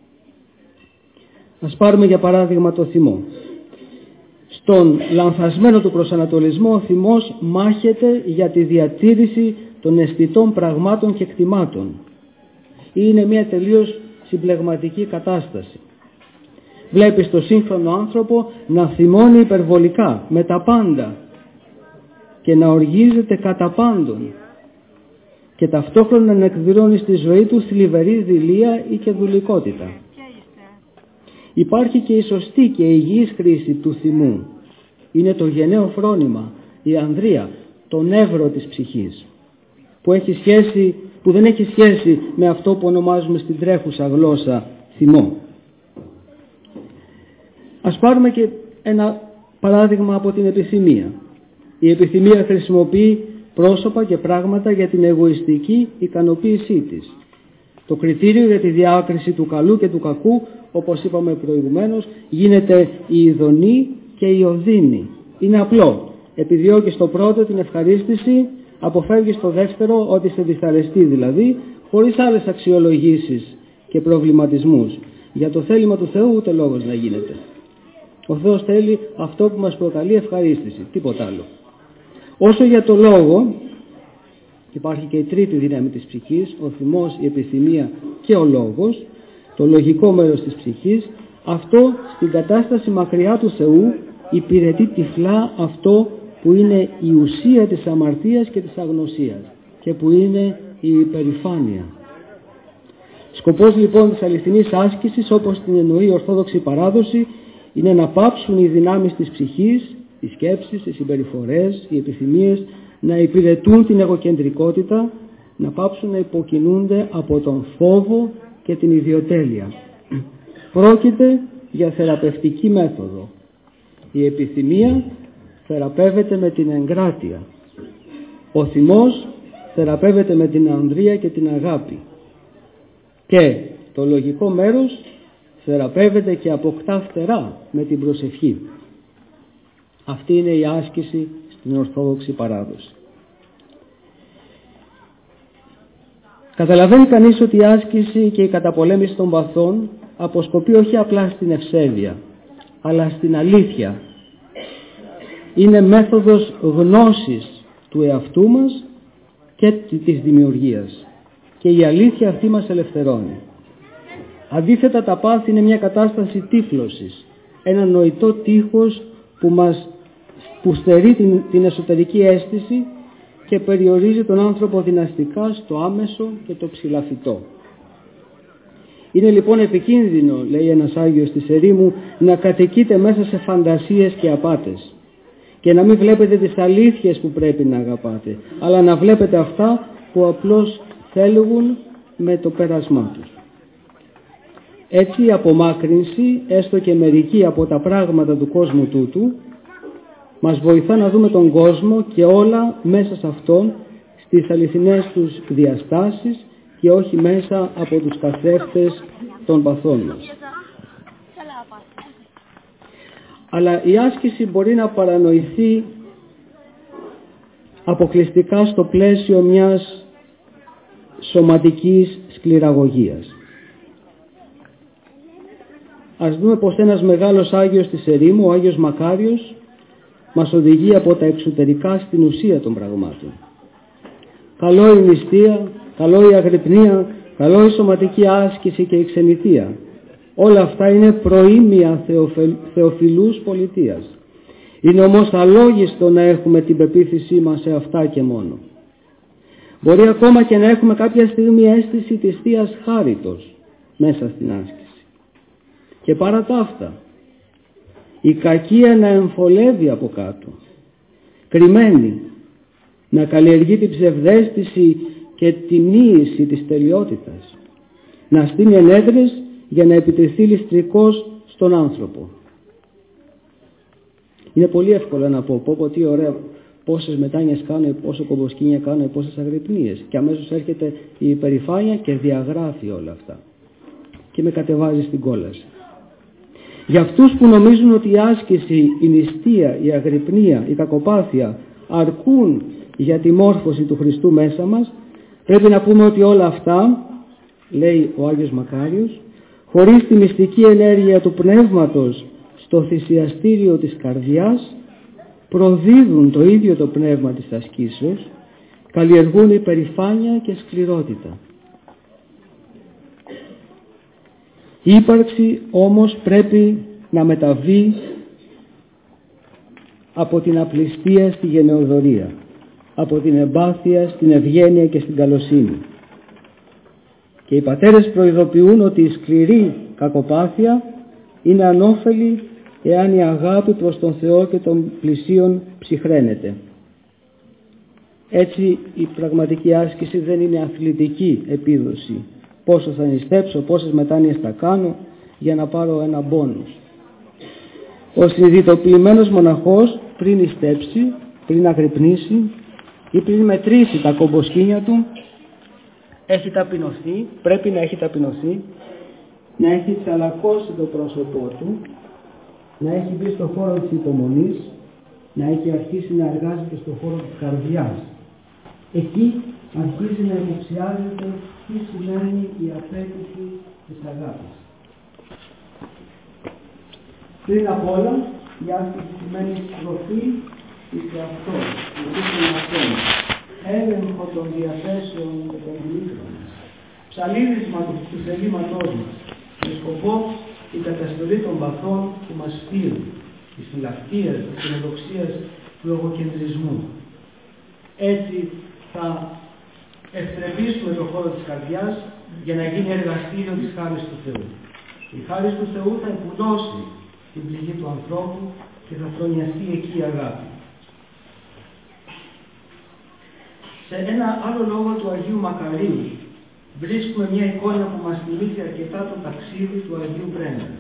Ας πάρουμε για παράδειγμα το θυμό. Στον λανθασμένο του προσανατολισμό ο θυμός μάχεται για τη διατήρηση των αισθητών πραγμάτων και κτημάτων. Είναι μια τελείως συμπλεγματική κατάσταση. Βλέπεις τον σύγχρονο άνθρωπο να θυμώνει υπερβολικά με τα πάντα και να οργίζεται κατά πάντων και ταυτόχρονα να εκδηλώνει στη ζωή του θλιβερή δειλία ή και δουλικότητα. Υπάρχει και η σωστή και η υγιής χρήση του θυμού. Είναι το γενναίο φρόνημα, η ανδρεία, το νεύρο της ψυχής, που, έχει σχέση, που δεν έχει σχέση με αυτό που ονομάζουμε στην τρέχουσα γλώσσα θυμό. Ας πάρουμε και ένα παράδειγμα από την επιθυμία. Η επιθυμία χρησιμοποιεί πρόσωπα και πράγματα για την εγωιστική ικανοποίησή της. Το κριτήριο για τη διάκριση του καλού και του κακού, όπως είπαμε προηγουμένως, γίνεται η ειδονή και η οδύνη. Είναι απλό. Επιδιώκει στο πρώτο την ευχαρίστηση, αποφεύγει στο δεύτερο ότι σε δυσαρεστεί δηλαδή, χωρίς άλλες αξιολογήσεις και προβληματισμούς. Για το θέλημα του Θεού ούτε λόγος να γίνεται. Ο Θεός θέλει αυτό που μας προκαλεί ευχαρίστηση, τίποτα άλλο. Όσο για το λόγο, υπάρχει και η τρίτη δύναμη της ψυχής, ο θυμός, η επιθυμία και ο λόγος, το λογικό μέρος της ψυχής. Αυτό στην κατάσταση μακριά του Θεού υπηρετεί τυφλά αυτό που είναι η ουσία της αμαρτίας και της αγνωσίας και που είναι η υπερηφάνεια. Σκοπός λοιπόν της αληθινής άσκησης, όπως την εννοεί η Ορθόδοξη παράδοση, είναι να πάψουν οι δυνάμεις της ψυχής, οι σκέψεις, οι συμπεριφορές, οι επιθυμίες να υπηρετούν την εγωκεντρικότητα, να πάψουν να υποκινούνται από τον φόβο και την ιδιοτέλεια. Πρόκειται για θεραπευτική μέθοδο. Η επιθυμία θεραπεύεται με την εγκράτεια. Ο θυμός θεραπεύεται με την ανδρεία και την αγάπη. Και το λογικό μέρος θεραπεύεται και αποκτά φτερά με την προσευχή. Αυτή είναι η άσκηση στην Ορθόδοξη παράδοση. Καταλαβαίνει κανείς ότι η άσκηση και η καταπολέμηση των παθών αποσκοπεί όχι απλά στην ευσέβεια, αλλά στην αλήθεια. Είναι μέθοδος γνώσης του εαυτού μας και της δημιουργίας. Και η αλήθεια αυτή μας ελευθερώνει. Αντίθετα, τα πάθη είναι μια κατάσταση τύφλωσης, ένα νοητό τείχος που μας που στερεί την, την εσωτερική αίσθηση και περιορίζει τον άνθρωπο δυναστικά στο άμεσο και το ψηλαφιτό. Είναι λοιπόν επικίνδυνο, λέει ένας Άγιος της ερήμου, να κατοικείτε μέσα σε φαντασίες και απάτες και να μην βλέπετε τις αλήθειες που πρέπει να αγαπάτε, αλλά να βλέπετε αυτά που απλώς θέλουν με το πέρασμά τους. Έτσι η απομάκρυνση, έστω και μερική από τα πράγματα του κόσμου τούτου, μας βοηθά να δούμε τον κόσμο και όλα μέσα σε αυτόν στις αληθινές τους διαστάσεις και όχι μέσα από τους καθρέφτες των παθών μας. Αλλά η άσκηση μπορεί να παρανοηθεί αποκλειστικά στο πλαίσιο μιας σωματικής σκληραγωγίας. Ας δούμε πως ένας μεγάλος Άγιος της ερήμου, ο Άγιος Μακάριος, μας οδηγεί από τα εξωτερικά στην ουσία των πραγμάτων. Καλό η νηστεία, καλό η αγρυπνία, καλό η σωματική άσκηση και η ξενιτεία. Όλα αυτά είναι προήμια θεοφιλούς πολιτείας. Είναι όμως αλόγιστο να έχουμε την πεποίθησή μας σε αυτά και μόνο. Μπορεί ακόμα και να έχουμε κάποια στιγμή αίσθηση της Θείας Χάριτος μέσα στην άσκηση. Και παρά τα αυτά, η κακία να εμφολεύει από κάτω, κρυμμένη, να καλλιεργεί την ψευδαίσθηση και την μοίηση της τελειότητας, να στείνει ενέδρες για να επιτεθεί ληστρικός στον άνθρωπο. Είναι πολύ εύκολο να πω, πω, πω τι ωραία, πόσες μετάνοιες κάνω, πόσο κομποσκήνια κάνω, πόσες αγρυπνίες, και αμέσως έρχεται η υπερηφάνεια και διαγράφει όλα αυτά και με κατεβάζει στην κόλαση. Για αυτούς που νομίζουν ότι η άσκηση, η νηστεία, η αγρυπνία, η κακοπάθεια αρκούν για τη μόρφωση του Χριστού μέσα μας, πρέπει να πούμε ότι όλα αυτά, λέει ο Άγιος Μακάριος, χωρίς τη μυστική ενέργεια του πνεύματος στο θυσιαστήριο της καρδιάς, προδίδουν το ίδιο το πνεύμα της ασκήσεως, καλλιεργούν υπερηφάνεια και σκληρότητα. Η ύπαρξη όμως πρέπει να μεταβεί από την απληστία στη γενεοδορία, από την εμπάθεια στην ευγένεια και στην καλοσύνη. Και οι πατέρες προειδοποιούν ότι η σκληρή κακοπάθεια είναι ανώφελη εάν η αγάπη προς τον Θεό και των πλησίων ψυχραίνεται. Έτσι η πραγματική άσκηση δεν είναι αθλητική επίδοση. Πόσο θα νηστέψω, πόσες μετάνοιες θα κάνω για να πάρω ένα μπόνους. Ο συνειδητοποιημένος μοναχός πριν νηστέψει, πριν αγρυπνήσει ή πριν μετρήσει τα κομποσκήνια του, έχει ταπεινωθεί, πρέπει να έχει ταπεινωθεί, να έχει τσαλακώσει το πρόσωπό του, να έχει μπει στο χώρο της υπομονής, να έχει αρχίσει να εργάζεται στο χώρο της καρδιάς. Εκεί αρχίζει να υποψιάζεται τι σημαίνει η απέτηση της αγάπης. Πριν απ' όλα, η άσκηση σημαίνει στροφή εις εαυτόν, εις εαυτόν, έλεγχο των διαθέσεων και των λύτρων, ψαλίδισμα του θελήματός μας, με σκοπό η καταστολή των παθών που μας πήρουν, της φιλαυτίας, της φιλοδοξίας, του εγωκεντρισμού. Έτσι θα ευτρεπήσουμε τον χώρο της καρδιάς για να γίνει εργαστήριο της χάρης του Θεού. Η χάρη του Θεού θα εμπουλώσει την πληγή του ανθρώπου και θα φρονιαστεί εκεί η αγάπη. Σε ένα άλλο λόγο του Αγίου Μακαρίου βρίσκουμε μια εικόνα που μας θυμίζει αρκετά το ταξίδι του Αγίου Μπρέντερ.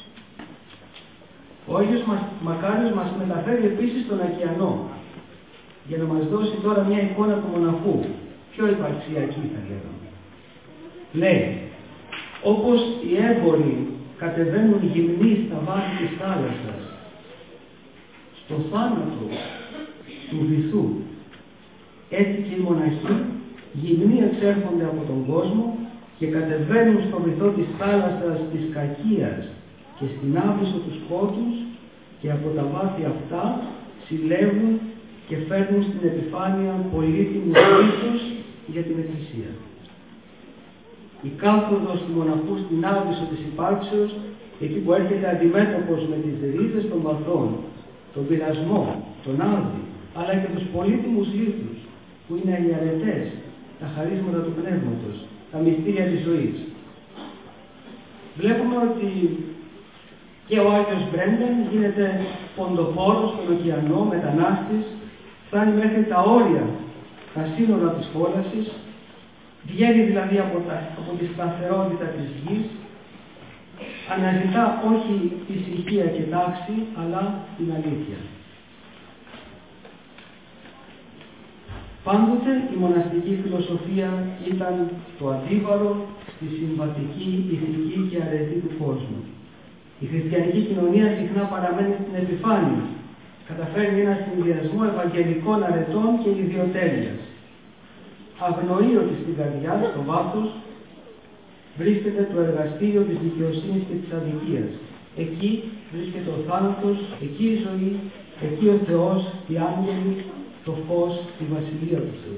Ο Άγιος Μακάριος μας μεταφέρει επίσης στον ωκεανό για να μας δώσει τώρα μια εικόνα του μοναχού, πιο υπαρξιακή θα λέγαμε. Λέει, όπως οι έμποροι κατεβαίνουν γυμνοί στα βάθη της θάλασσας, στο θάνατο του βυθού, έτσι και οι μοναχοί γυμνοί εξέρχονται από τον κόσμο και κατεβαίνουν στο βυθό της θάλασσας της κακίας και στην άβυσσο του σκότους και από τα βάθη αυτά συλλέγουν και φέρνουν στην επιφάνεια πολύτιμους πίθους για την Εκκλησία. Η κάθοδος του μοναχού στην άβυσσο της υπάρξεως, εκεί που έρχεται αντιμέτωπος με τις ρίζες των παθών, τον πειρασμό, τον άδη, αλλά και τους πολύτιμους λίθους, που είναι οι αρετές, τα χαρίσματα του πνεύματος, τα μυστήρια της ζωής. Βλέπουμε ότι και ο Άγιος Μπρέντεν γίνεται ποντοπόρος στον ωκεανό, μετανάστης, φτάνει μέχρι τα όρια, τα σύνορα της κόλασης, βγαίνει δηλαδή από, τα, από τη σταθερότητα της γης, αναζητά όχι ησυχία και τάξη, αλλά την αλήθεια. Πάντοτε η μοναστική φιλοσοφία ήταν το αντίβαρο στη συμβατική, ηθική και αρετή του κόσμου. Η χριστιανική κοινωνία συχνά παραμένει στην επιφάνεια, καταφέρνει ένα συνδυασμό ευαγγελικών αρετών και ιδιοτέλειας. Αγνοεί ότι στην καρδιά, στο βάθος, βρίσκεται το εργαστήριο της δικαιοσύνης και της αδικίας. Εκεί βρίσκεται ο θάνατος, εκεί η ζωή, εκεί ο Θεός, οι άγγελοι, το φως, τη βασιλεία του Θεού.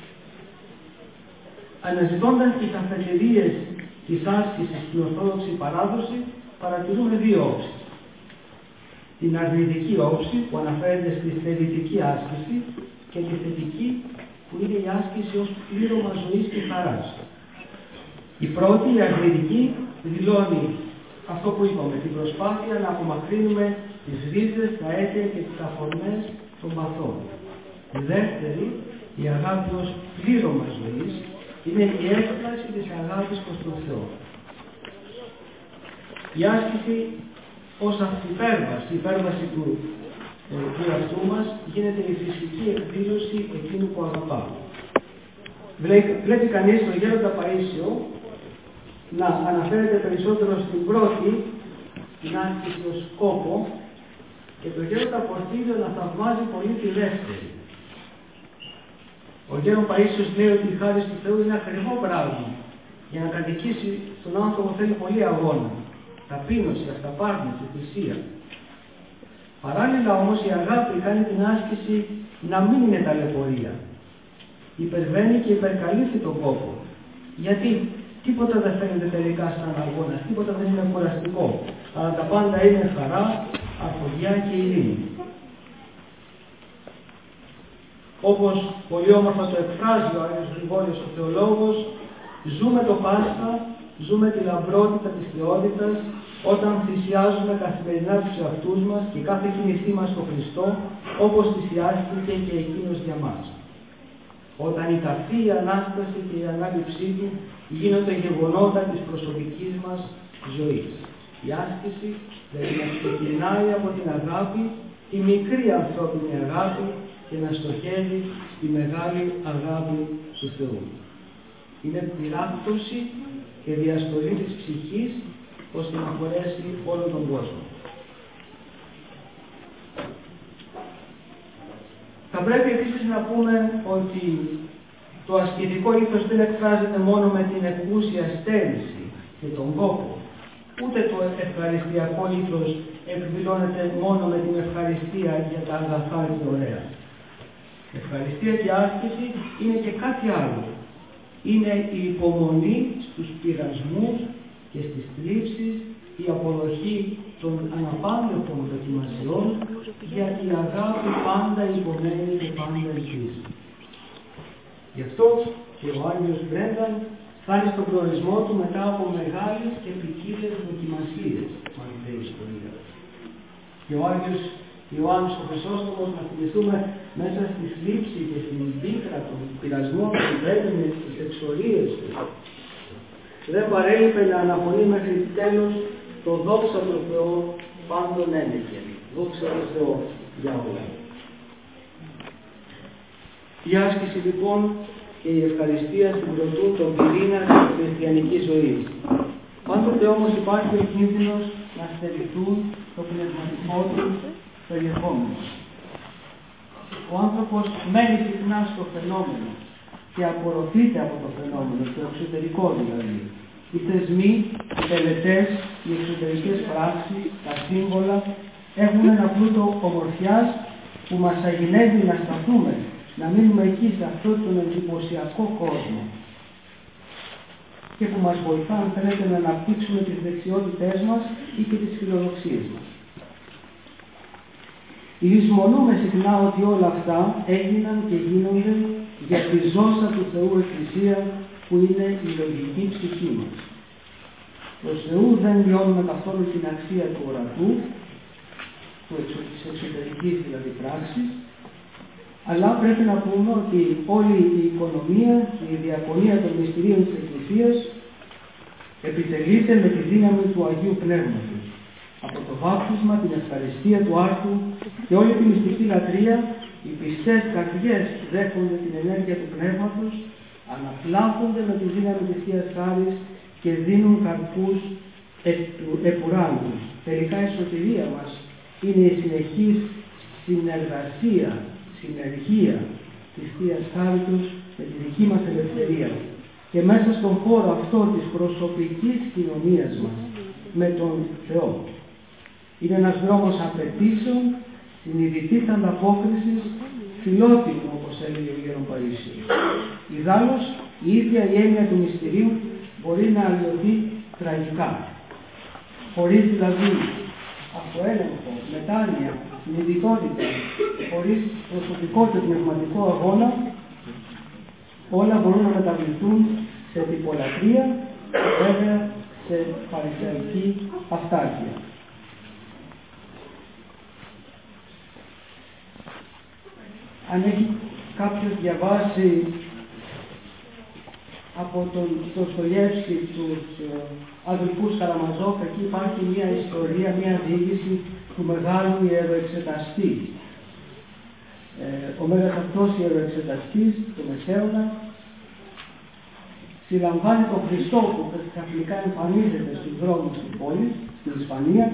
Αναζητώντας τις αφετηρίες της άσκησης στην Ορθόδοξη παράδοση, παρατηρούμε δύο όψεις. Την αρνητική όψη που αναφέρεται στη θελητική άσκηση και τη θετική που είναι η άσκηση ως πλήρωμα ζωής και χαράς. Η πρώτη, η αρνητική, δηλώνει αυτό που είπαμε, την προσπάθεια να απομακρύνουμε τις ρίζες, τα αίτια και τις αφορμές των παθών. Η δεύτερη, η αγάπη ως πλήρωμα ζωής, είναι η έκφραση της αγάπης προς τον Θεό. Η άσκηση ως αυτυπέρβαση, η υπέρβαση του ε, εαυτού μας, γίνεται η φυσική εκδήλωση εκείνου που αγαπά. Βλέπει, βλέπει κανείς τον Γέροντα Παΐσιο να αναφέρεται περισσότερο στην πρώτη, την άσκηση ως σκόπο, και τον Γέροντα Πορφύριο να θαυμάζει πολύ τη δεύτερη. Ο Γέρον Παΐσιος λέει ότι η χάρη του Θεού είναι ακριβό πράγμα. Για να κατοικήσει τον άνθρωπο θέλει πολύ αγώνα, ταπείνωση, αυταπάρνηση, θυσία. Παράλληλα όμως η αγάπη κάνει την άσκηση να μην είναι ταλαιπωρία. Υπερβαίνει και υπερκαλύφθει τον κόπο. Γιατί τίποτα δεν φαίνεται τελικά σαν αγώνα, τίποτα δεν είναι κουραστικό. Αλλά τα πάντα είναι χαρά, αρφοδιά και ειρήνη. Όπως πολύ όμορφα το εκφράζει ο Άγιος Γρηγόριος ο Θεολόγος, ζούμε το Πάσχα, ζούμε τη λαμπρότητα της θεότητας, όταν θυσιάζουμε καθημερινά τους εαυτούς μας και κάθε κινησή μας στο Χριστό, όπως θυσιάστηκε και εκείνος για μας. Όταν η ταφή, η Ανάσταση και η ανάληψή του γίνονται γεγονότα της προσωπικής μας ζωής. Η άσκηση δηλαδή να ξεκινάει από την αγάπη, τη μικρή ανθρώπινη αγάπη, και να στοχεύει στη μεγάλη αγάπη του Θεού. Είναι πυράκτωση και διαστολή της ψυχής ώστε να χωρέσει όλο τον κόσμο. Θα πρέπει επίσης να πούμε ότι το ασκητικό ήθος δεν εκφράζεται μόνο με την εκούσια στέρηση και τον κόπο. Ούτε το ευχαριστιακό ήθος εκδηλώνεται μόνο με την ευχαριστία για τα αγαθά και ωραία. Ευχαριστία και άσκηση είναι και κάτι άλλο. Είναι η υπομονή στους πειρασμούς και στις θλίψεις, η αποδοχή των αναπάντεχων δοκιμασιών, για η αγάπη πάντα υπομένει και πάντα ελπίζει. Γι' αυτό και ο Άγιος Μπρένταν φτάνει στον προορισμό του μετά από μεγάλες και ποικίλες δοκιμασίες, μας λέει η ιστορία. Και ο Άγιος Ιωάννης ο Χρυσόστομος, να θυμηθούμε, μέσα στη θλίψη και στην πίκρα των πειρασμών που υπέβαινε στις εξορίες του, δεν παρέλειπε να αναφωνεί μέχρι τέλος το δόξα του Θεού πάντων ένεκε. Δόξα του Θεού για όλα. Η άσκηση λοιπόν και η ευχαριστία συγκροτούν τον πυρήνα της χριστιανικής ζωής. Πάντοτε όμως υπάρχει ο κίνδυνος να στερηθούν το πνευματικό του περιεχόμενο. Ο άνθρωπος μένει συχνά στο φαινόμενο και απορροφείται από το φαινόμενο, το εξωτερικό δηλαδή. Οι θεσμοί, οι τελετές, οι εξωτερικές πράξεις, τα σύμβολα έχουν ένα πλούτο ομορφιάς που μας αγινεύει να σταθούμε, να μείνουμε εκεί σε αυτόν τον εντυπωσιακό κόσμο και που μας βοηθά, αν θέλετε, να αναπτύξουμε τις δεξιότητές μας ή και τις φιλοδοξίες μας. Λησμονούμε συχνά ότι όλα αυτά έγιναν και γίνονται για τη ζώσα του Θεού Εκκλησία που είναι η λογική ψυχή μας. Προς Θεού δεν λιώνουμε καθόλου την αξία του ορατού, της εξωτερικής δηλαδή πράξης, αλλά πρέπει να πούμε ότι όλη η οικονομία και η διακονία των μυστηρίων της Εκκλησίας επιτελείται με τη δύναμη του Αγίου Πνεύματος. Από το βάπτισμα, την ευχαριστία του άρτου και όλη τη μυστική λατρεία, οι πιστές καρδιές δέχονται την ενέργεια του Πνεύματος, αναπλάκονται με τη δύναμη της Θείας Χάρης και δίνουν καρπούς επουράνους. Τελικά η σωτηρία μας είναι η συνεχής συνεργασία, συνεργία της Θείας Χάριτος με τη δική μας ελευθερία. Και μέσα στον χώρο αυτό της προσωπικής κοινωνίας μας με τον Θεό. Είναι ένας δρόμος απαιτήσεων, συνειδητής ανταπόκρισης, φιλότιμου, όπως έλεγε ο Γέρον Παρίσιος. Ιδάλλως, η ίδια η έννοια του μυστηρίου μπορεί να αλλοιωθεί τραγικά. Χωρίς δηλαδή αυτοέλεγχο, μετάνοια, συνειδητότητα, χωρίς προσωπικό και πνευματικό αγώνα, όλα μπορούν να μεταβληθούν σε τυπολατρεία και βέβαια σε φαρισαϊκή αυτάρκεια. Αν έχει κάποιος διαβάσει από τον Ντοστογεύσκη τους ε, αδελφούς Καραμαζόφ, εκεί υπάρχει μια ιστορία, μια διήγηση του μεγάλου ιεροεξεταστή. Ε, ο μέγας αυτός ιεροεξεταστής, το Μεσαίωνα, συλλαμβάνει τον Χριστό που καθημερινά εμφανίζεται στους δρόμους της πόλης, στην Ισπανία,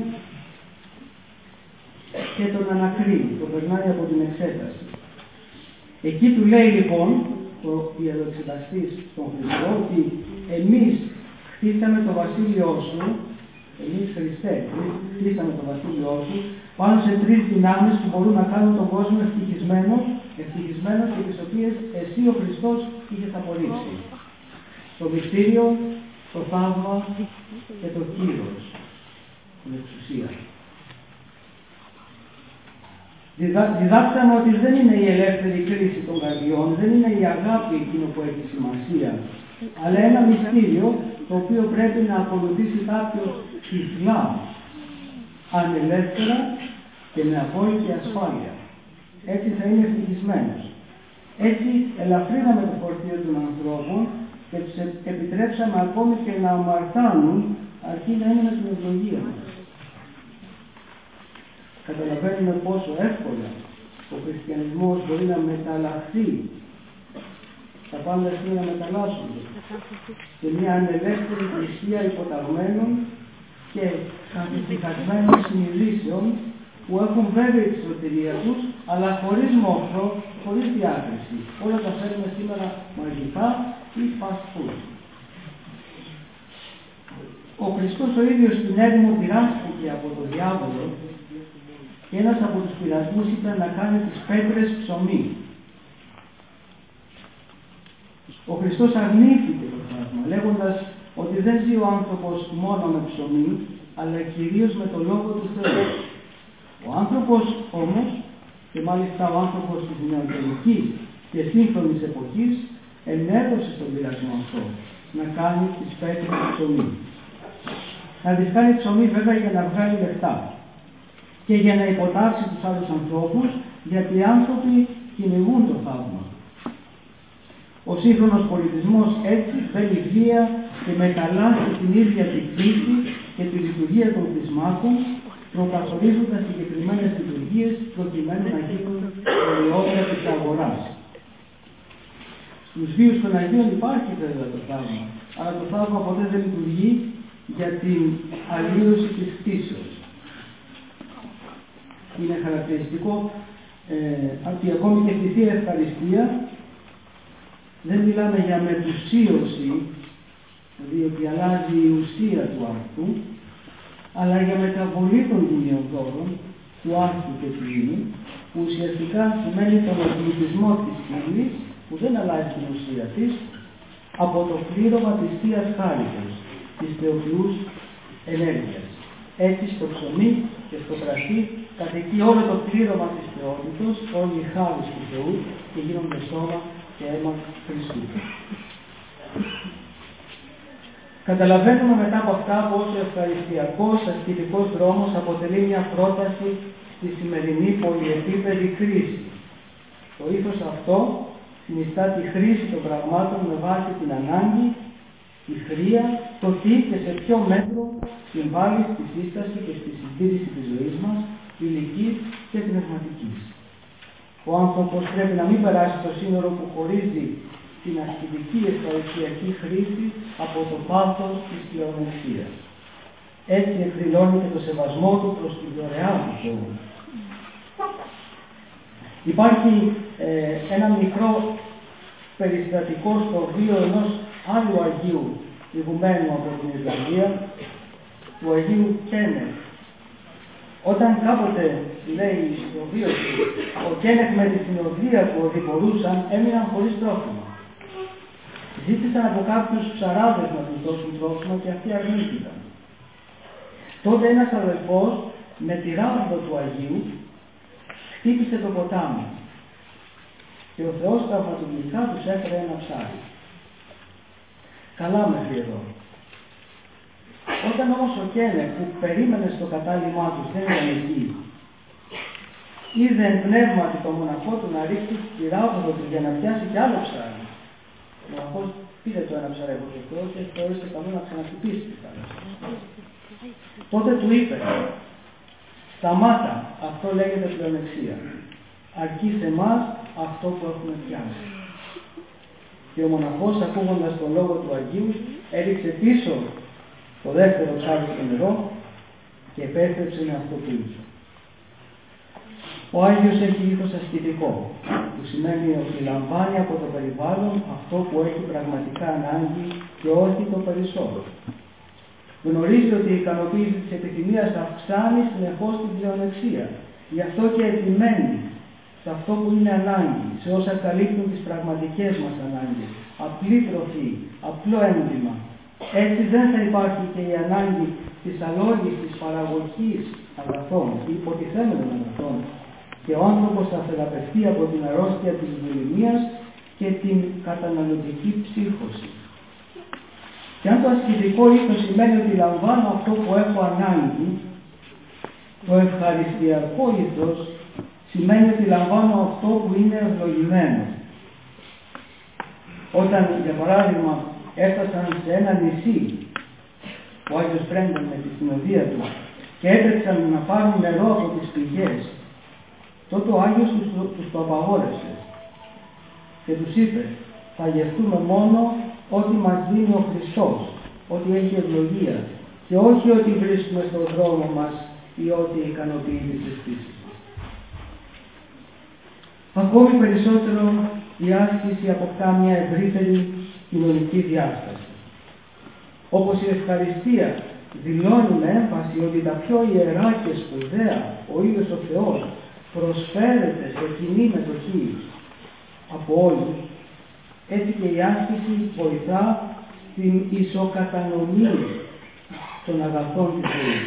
και τον ανακρίνει, τον περνάει από την εξέταση. Εκεί του λέει λοιπόν ο ιεροεξεταστής στον Χριστό ότι εμείς χτίσαμε το βασίλειό σου, εμείς Χριστέ, χτίσαμε το βασίλειό σου πάνω σε τρεις δυνάμεις που μπορούν να κάνουν τον κόσμο ευτυχισμένο, ευτυχισμένο και τις οποίες εσύ ο Χριστός είχες απορρίψει. Το μυστήριο, το θαύμα και το κύρος, την εξουσία. Διδά, διδάξαμε ότι δεν είναι η ελεύθερη κρίση των καρδιών, δεν είναι η αγάπη εκείνο που έχει σημασία, αλλά ένα μυστήριο το οποίο πρέπει να ακολουθήσει κάποιος τυφλά, ανελεύθερα και με απόλυτη ασφάλεια. Έτσι θα είναι ευτυχισμένος. Έτσι ελαφρύναμε το φορτίο των ανθρώπων και τους επιτρέψαμε ακόμη και να αμαρτάνουν αρκεί να είναι με την ευλογία μας. Καταλαβαίνουμε πόσο εύκολα ο χριστιανισμός μπορεί να μεταλλαχθεί τα πάντα είναι να μεταλλάσσονται σε μια ανελεύθερη θρησκεία υποταγμένων και καθησυχασμένων συνειδήσεων που έχουν βέβαιη τη σωτηρία τους, αλλά χωρίς μόχθο, χωρίς διάκριση. Όλα τα φέρνουμε σήμερα μαγικά ή fast food. Ο Χριστός ο ίδιος στην έρημο πειράστηκε από τον διάβολο και ένας από τους πειρασμούς ήταν να κάνει τις πέτρες ψωμί. Ο Χριστός αρνήθηκε το θαύμα, λέγοντας ότι δεν ζει ο άνθρωπος μόνο με ψωμί, αλλά κυρίως με το Λόγο του Θεού. Ο άνθρωπος όμως, και μάλιστα ο άνθρωπος της νεογεννικής και σύγχρονης εποχής, ενέδωσε στον πειρασμό αυτό, να κάνει τις πέτρες ψωμί. Να τις κάνει ψωμί βέβαια για να βγάλει λεφτά και για να υποτάξει τους άλλους ανθρώπους, γιατί οι άνθρωποι κυνηγούν το θαύμα. Ο σύγχρονος πολιτισμός έτσι θέλει βία και μεταλλάσσει την ίδια την φύση και τη λειτουργία των κτισμάτων, προκαθορίζοντας συγκεκριμένες λειτουργίες προκειμένου να γίνουν προϊόντα της αγοράς. Στους βίους των Αγίων υπάρχει βέβαια το θαύμα, αλλά το θαύμα ποτέ δεν λειτουργεί για την αλλίωση της κτήσεως. Είναι χαρακτηριστικό ε, ότι ακόμη και στη Θεία Ευχαριστία δεν μιλάμε για μετουσίωση, διότι αλλάζει η ουσία του άρθρου, αλλά για μεταβολή των τιμιοδόρων του άρθρου και του ίνου, που ουσιαστικά σημαίνει τον εμπλουτισμό της ύλης, που δεν αλλάζει την ουσία της, από το πλήρωμα της Θείας Χάριτος, της θεοποιούς ενέργειας. Έτσι στο ψωμί και στο κρασί κατοικεί όλο το πλήρωμα της θεότητος, όλη η χάρις του Θεού και γίνονται σώμα και αίμα Χριστού. Καταλαβαίνουμε μετά από αυτά πως ο ευχαριστιακός ασκητικός δρόμος αποτελεί μια πρόταση στη σημερινή πολυεπίπεδη κρίση. Το ήθος αυτό συνιστά τη χρήση των πραγμάτων με βάση την ανάγκη, τη χρία, το τι και σε ποιο μέτρο συμβάλλει στη σύσταση και στη συντήρηση της ζωής μας, ηλικής και πνευματικής. Ο άνθρωπος πρέπει να μην περάσει το σύνορο που χωρίζει την ασκητική ευχαριστιακή χρήση από το πάθος της πλεονεξίας. Έτσι εκδηλώνει και το σεβασμό του προς τη δωρεά του Θεού. Υπάρχει ε, ένα μικρό περιστατικό στο βίο ενός άλλου Αγίου ηγουμένου από την Ιρλανδία, του Αγίου Κένεχ. Όταν κάποτε, λέει στο βίο του, ο Κένεχ με τη συνοδεία του οδηπορούσαν, έμειναν χωρίς τρόφιμα. Ζήτησαν από κάποιους ψαράδες να τους δώσουν τρόφιμα και αυτοί αρνήθηκαν. Τότε ένας αδελφός με τη ράβδο του Αγίου χτύπησε το ποτάμι και ο Θεός τραυματουργικά τους έφερε ένα ψάρι. Καλά μέχρι εδώ. Όταν όμως ο Κένεχ που περίμενε στο κατάλημά τους δεν ήταν εκεί, είδε εν πνεύματι το μοναχό του να ρίξει τη ράβδο του για να πιάσει κι άλλο ψάρι. Ο μοναχός πήρε το ένα ψάρι από το Θεό και θεώρησε καλό να ξαναχτυπήσει τη θάλασσα. Τότε του είπε, σταμάτα, αυτό λέγεται πλεονεξία. Αρκεί σε εμάς αυτό που έχουμε πιάσει. Και ο μοναχός, ακούγοντας τον λόγο του Αγίου, έριξε πίσω το δεύτερο ψάρι στο νερό και επέστρεψε με αυτό που είχε. Ο Άγιος έχει ήθος ασκητικό, που σημαίνει ότι λαμβάνει από το περιβάλλον αυτό που έχει πραγματικά ανάγκη και όχι το περισσότερο. Γνωρίζει ότι η ικανοποίηση της επιθυμίας αυξάνει συνεχώς την πλεονεξία. Γι' αυτό και επιμένει σε αυτό που είναι ανάγκη, σε όσα καλύπτουν τις πραγματικές μας ανάγκες. Απλή τροφή, απλό ένδυμα. Έτσι δεν θα υπάρχει και η ανάγκη της αλόγιστης παραγωγής αγαθών ή υποτιθέμενων αγαθών. Και ο άνθρωπος θα θεραπευτεί από την αρρώστια της βουλημίας και την καταναλωτική ψύχωση. Και αν το ασκητικό ήθος σημαίνει ότι λαμβάνω αυτό που έχω ανάγκη, το ευχαριστιακό ήθος σημαίνει ότι λαμβάνω αυτό που είναι ευλογημένο. Όταν, για παράδειγμα, έφτασαν σε ένα νησί, ο Άγιος Πρέντον με τη συνοδεία του, και έτρεξαν να πάρουν νερό από τις πηγές, τότε ο Άγιος τους, τους το απαγόρευσε και τους είπε, θα γευτούμε μόνο ό,τι μας δίνει ο Χριστός, ό,τι έχει ευλογία και όχι ό,τι βρίσκουμε στον δρόμο μας ή ό,τι ικανοποιεί τις αισθήσεις μας. Ακόμη περισσότερο η άσκηση αποκτά μια ευρύτερη κοινωνική διάσταση. Όπως η ευχαριστία δηλώνει με έμφαση ότι τα πιο ιερά και σπουδαία, ο ίδιος ο Θεός, προσφέρεται σε κοινή μετοχή από όλους, έτσι και η άσκηση βοηθά την ισοκατανομή των αγαθών της ζωής.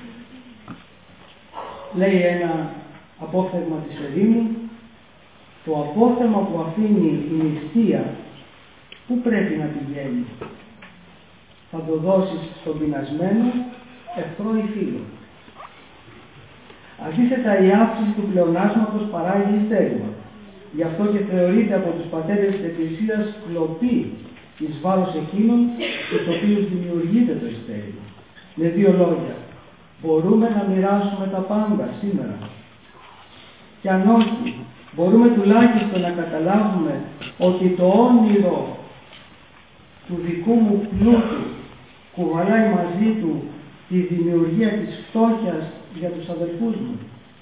Λέει ένα απόφθεγμα της Ερήμου, το απόθεμα που αφήνει η νηστεία, πού πρέπει να πηγαίνει? Θα το δώσεις στον πεινασμένο, εχθρό ή φίλο. Αντίθετα, η αύξηση του πλεονάσματος παράγει στέγμα. Γι' αυτό και θεωρείται από τους πατέρες της Εκκλησίας κλοπή εις βάρος εκείνων στους οποίους δημιουργείται το στέγμα. Με δύο λόγια, μπορούμε να μοιράσουμε τα πάντα σήμερα. Και αν όχι, μπορούμε τουλάχιστον να καταλάβουμε ότι το όνειρο του δικού μου πλούτου κουβαλάει μαζί του τη δημιουργία της φτώχειας για τους αδελφούς μου.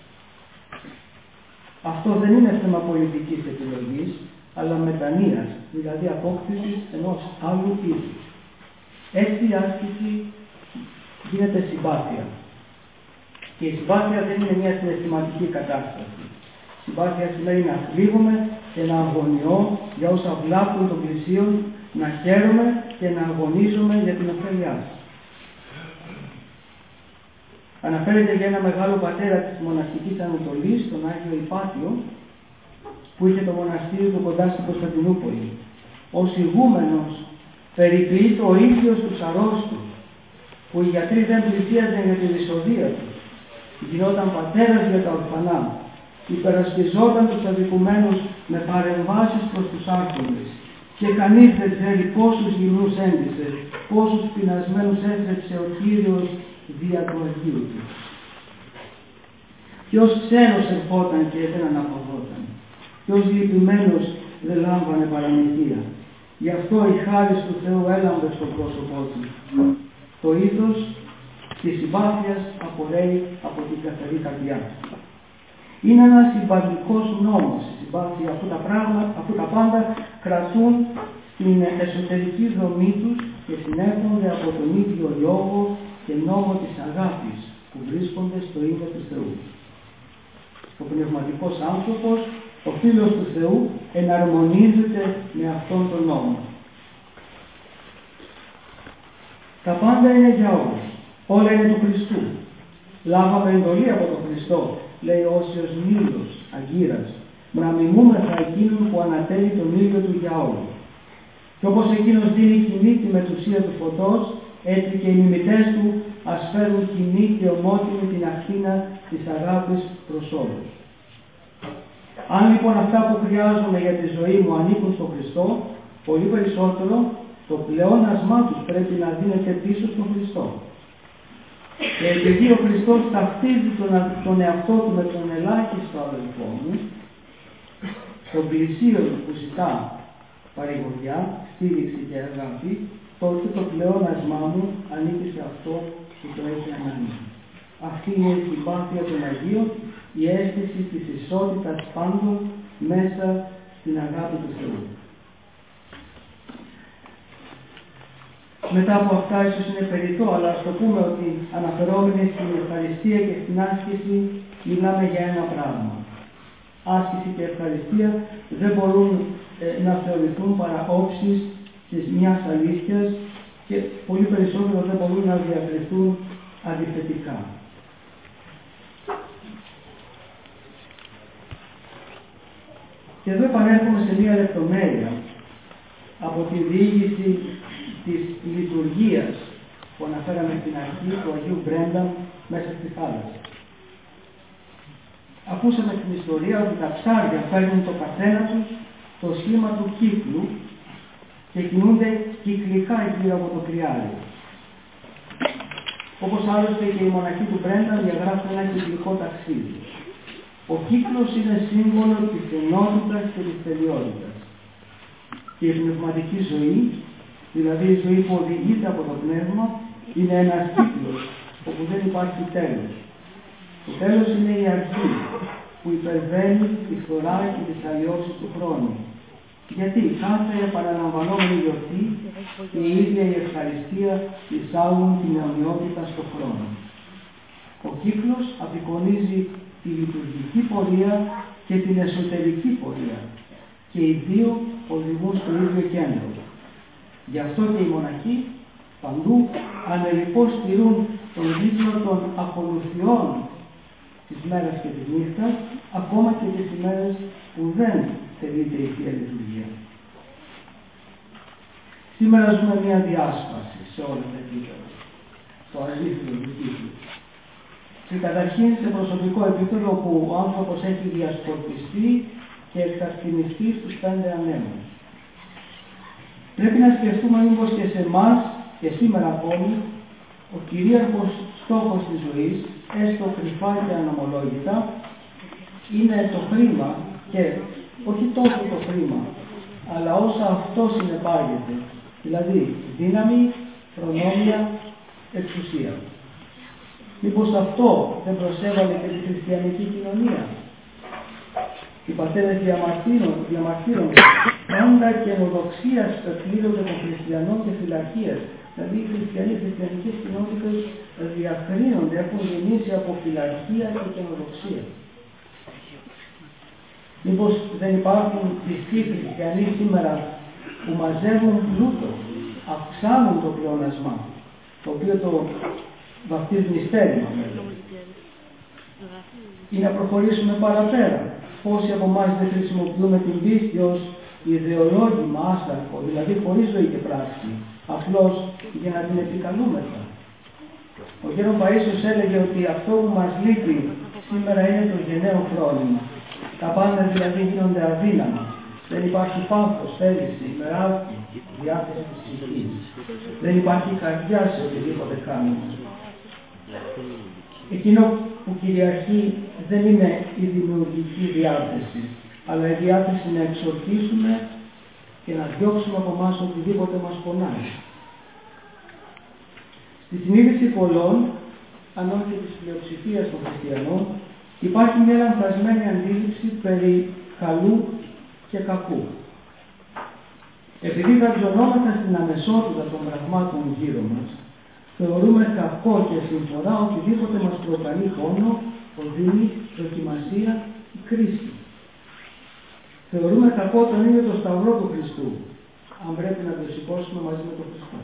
Αυτό δεν είναι θέμα πολιτικής επιλογής, αλλά μετανοίας, δηλαδή απόκτησης ενός άλλου είδους. Έτσι η άσκηση γίνεται συμπάθεια. Και η συμπάθεια δεν είναι μια συναισθηματική κατάσταση. Συμπάθεια σημαίνει να θλίβομαι και να αγωνιώ για όσα βλάπτουν των πλησίων, να χαίρομαι και να αγωνίζομαι για την ωφέλειά του. Αναφέρεται για ένα μεγάλο πατέρα της μοναστικής Ανατολής, τον Άγιο Υπάτιο, που είχε το μοναστήριο του κοντά στην Κωνσταντινούπολη. Ως ηγούμενος περιποιεί το ήλιος τους αρρώστους, που οι γιατροί δεν πλησίαζαν για τη δυσοδεία του. Γινόταν πατέρας για τα ορφανά, υπερασπιζόταν τους αδικουμένους με παρεμβάσεις προς τους άρχοντες. Και κανείς δεν ξέρει πόσους γυμνούς έντυσε, πόσους πεινασμένους έθρεψε ο Κύριος δια του Αγίου του. Ποιος ξένος ερχόταν και δεν αναπαυόταν, ποιος λυπημένος δεν λάμβανε παραμυθία. Γι' αυτό η χάρις του Θεού έλαμπε στο πρόσωπό του. Το ήθος της συμπάθειας απορρέει από την καθαρή καρδιά. Είναι ένας συμπαντικός νόμος η συμπάθεια, αφού τα, πράγματα, αφού τα πάντα κρατούν στην εσωτερική δομή τους και συνέρχονται από τον ίδιο λόγο και νόμο της αγάπης που βρίσκονται στο ίδιο του Θεού. Ο πνευματικός άνθρωπος, ο φίλος του Θεού, εναρμονίζεται με αυτόν τον νόμο. Τα πάντα είναι για όλους. Όλα είναι του Χριστού. Λάβαμε εντολή από τον Χριστό, λέει ο Όσιος Μήλος, Αγκύρας, να μιμούμεθα εκείνον που ανατέλει τον ήλιο του για όλους. Και όπως εκείνος δίνει κοινή τη μετουσία του φωτός, έτσι και οι μιμητές του ας φέρουν κοινή και ομότιμη την ακτίνα της αγάπης προς όλους. Αν λοιπόν αυτά που χρειάζομαι για τη ζωή μου ανήκουν στον Χριστό, πολύ περισσότερο το πλεόνασμά τους πρέπει να δίνεται πίσω στον Χριστό. Και επειδή ο Χριστός ταυτίζει τον, τον εαυτό του με τον ελάχιστο αδελφό μου, τον πλησίον που ζητά παρηγοριά, στήριξη και αγάπη, τότε το πλεόνασμά μου ανήκει σε αυτό που το έχει ανάγκη. Αυτή είναι η συμπάθεια των Αγίων, η αίσθηση της ισότητας πάντων μέσα στην αγάπη του Θεού. Μετά από αυτά ίσως είναι περιττό, αλλά ας το πούμε ότι αναφερόμενοι στην ευχαριστία και στην άσκηση μιλάμε για ένα πράγμα. Άσκηση και ευχαριστία δεν μπορούν ε, να θεωρηθούν παρά όψεις της μιας αλήθειας και πολύ περισσότερο δεν μπορούν να διακριθούν αντιθετικά. Και εδώ επανέρχομαι σε μια λεπτομέρεια από τη διήγηση της λειτουργίας που αναφέραμε στην αρχή του Αγίου Μπρέντα μέσα στη θάλασσα. Ακούσαμε την ιστορία ότι τα ψάρια φέρνουν το καθένα τους το σχήμα του κύκλου και κινούνται κυκλικά γύρω από το κρυάρι. Όπως άλλωστε και οι μοναχοί του Μπρέντα διαγράφουν ένα κυκλικό ταξίδι. Ο κύκλος είναι σύμβολο της ενότητας και της τελειότητας. Και η πνευματική ζωή, δηλαδή η ζωή που οδηγείται από το πνεύμα, είναι ένας κύκλος όπου δεν υπάρχει τέλος. Το τέλος είναι η αρχή που υπερβαίνει τη φθορά και τις αλλοιώσεις του χρόνου. Γιατί κάθε επαναλαμβανόμενη γιορτή και η ίδια η ευχαριστία εισάγουν την αιωνιότητα στον χρόνο. Ο κύκλος απεικονίζει τη λειτουργική πορεία και την εσωτερική πορεία και οι δύο οδηγούν στο ίδιο κέντρο. Γι' αυτό και οι μοναχοί παντού ανελιπώς στηρούν τον κύκλο των ακολουθιών τις μέρες και τις νύχτας, ακόμα και τις ημέρες που δεν τελείται η Θεία Λειτουργία. Σήμερα ζούμε μια διάσπαση σε όλα τα επίπεδα, στο αλήθινο του κύκλου. Και καταρχήν σε προσωπικό επίπεδο που ο άνθρωπος έχει διασκορπιστεί και εξαρτηνιστεί στους πέντε ανέμους. Πρέπει να σκεφτούμε μήπως και σε εμάς και σήμερα ακόμη ο κυρίαρχος στόχος της ζωής, έστω κρυφά και ανομολόγητα, είναι το χρήμα και όχι τόσο το χρήμα, αλλά όσα αυτό συνεπάγεται, δηλαδή δύναμη, προνόμια, εξουσία. Μήπως αυτό δεν προσέβαλε και τη χριστιανική κοινωνία? Οι πατέρες διαμαρτύρονται πάντα καινοδοξία στο κλήρωση των χριστιανών και φυλακίες. Δηλαδή οι χριστιανοί, οι χριστιανικές κοινότητες διακρίνονται, έχουν γεννήσει από φυλακία και καινοδοξία. Μήπως δεν υπάρχουν πιστοί χριστιανοί σήμερα που μαζεύουν πλούτο, αυξάνουν το πλεόνασμα, το οποίο το βαφτίζουν μυστέρημα. Ή να προχωρήσουμε παραπέρα. Πόσοι από εμάς δεν χρησιμοποιούμε την πίστη ως ιδεολόγημα άσταρχο, δηλαδή χωρίς ζωή και πράξη, απλώς για να την επικαλούμεθα. Ο Γέρον Παΐσιος έλεγε ότι αυτό που μας λείπει σήμερα είναι το γενναίο φρόνημα. Τα πάντα δηλαδή γίνονται αδύναμα. Δεν υπάρχει πάθος, θέληση, μεράκι, διάθεση της ψυχής. Δεν υπάρχει καρδιά σε οτιδήποτε κάνουμε. Εκείνο που κυριαρχεί δεν είναι η δημιουργική διάθεση, αλλά η διάθεση να εξορκίσουμε και να διώξουμε από εμάς οτιδήποτε μας πονάει. Στη συνείδηση πολλών, αν όχι της πλειοψηφίας των χριστιανών, υπάρχει μια λανθασμένη αντίληψη περί καλού και κακού. Επειδή βαρζωνόμαστε στην αμεσότητα των πραγμάτων γύρω μας, θεωρούμε κακό και συμφορά οτιδήποτε μας προκαλεί πόνο, οδύνη, δοκιμασία ή κρίση. Θεωρούμε κακό τον ίδιο το σταυρό του Χριστού, αν πρέπει να το σηκώσουμε μαζί με τον Χριστό.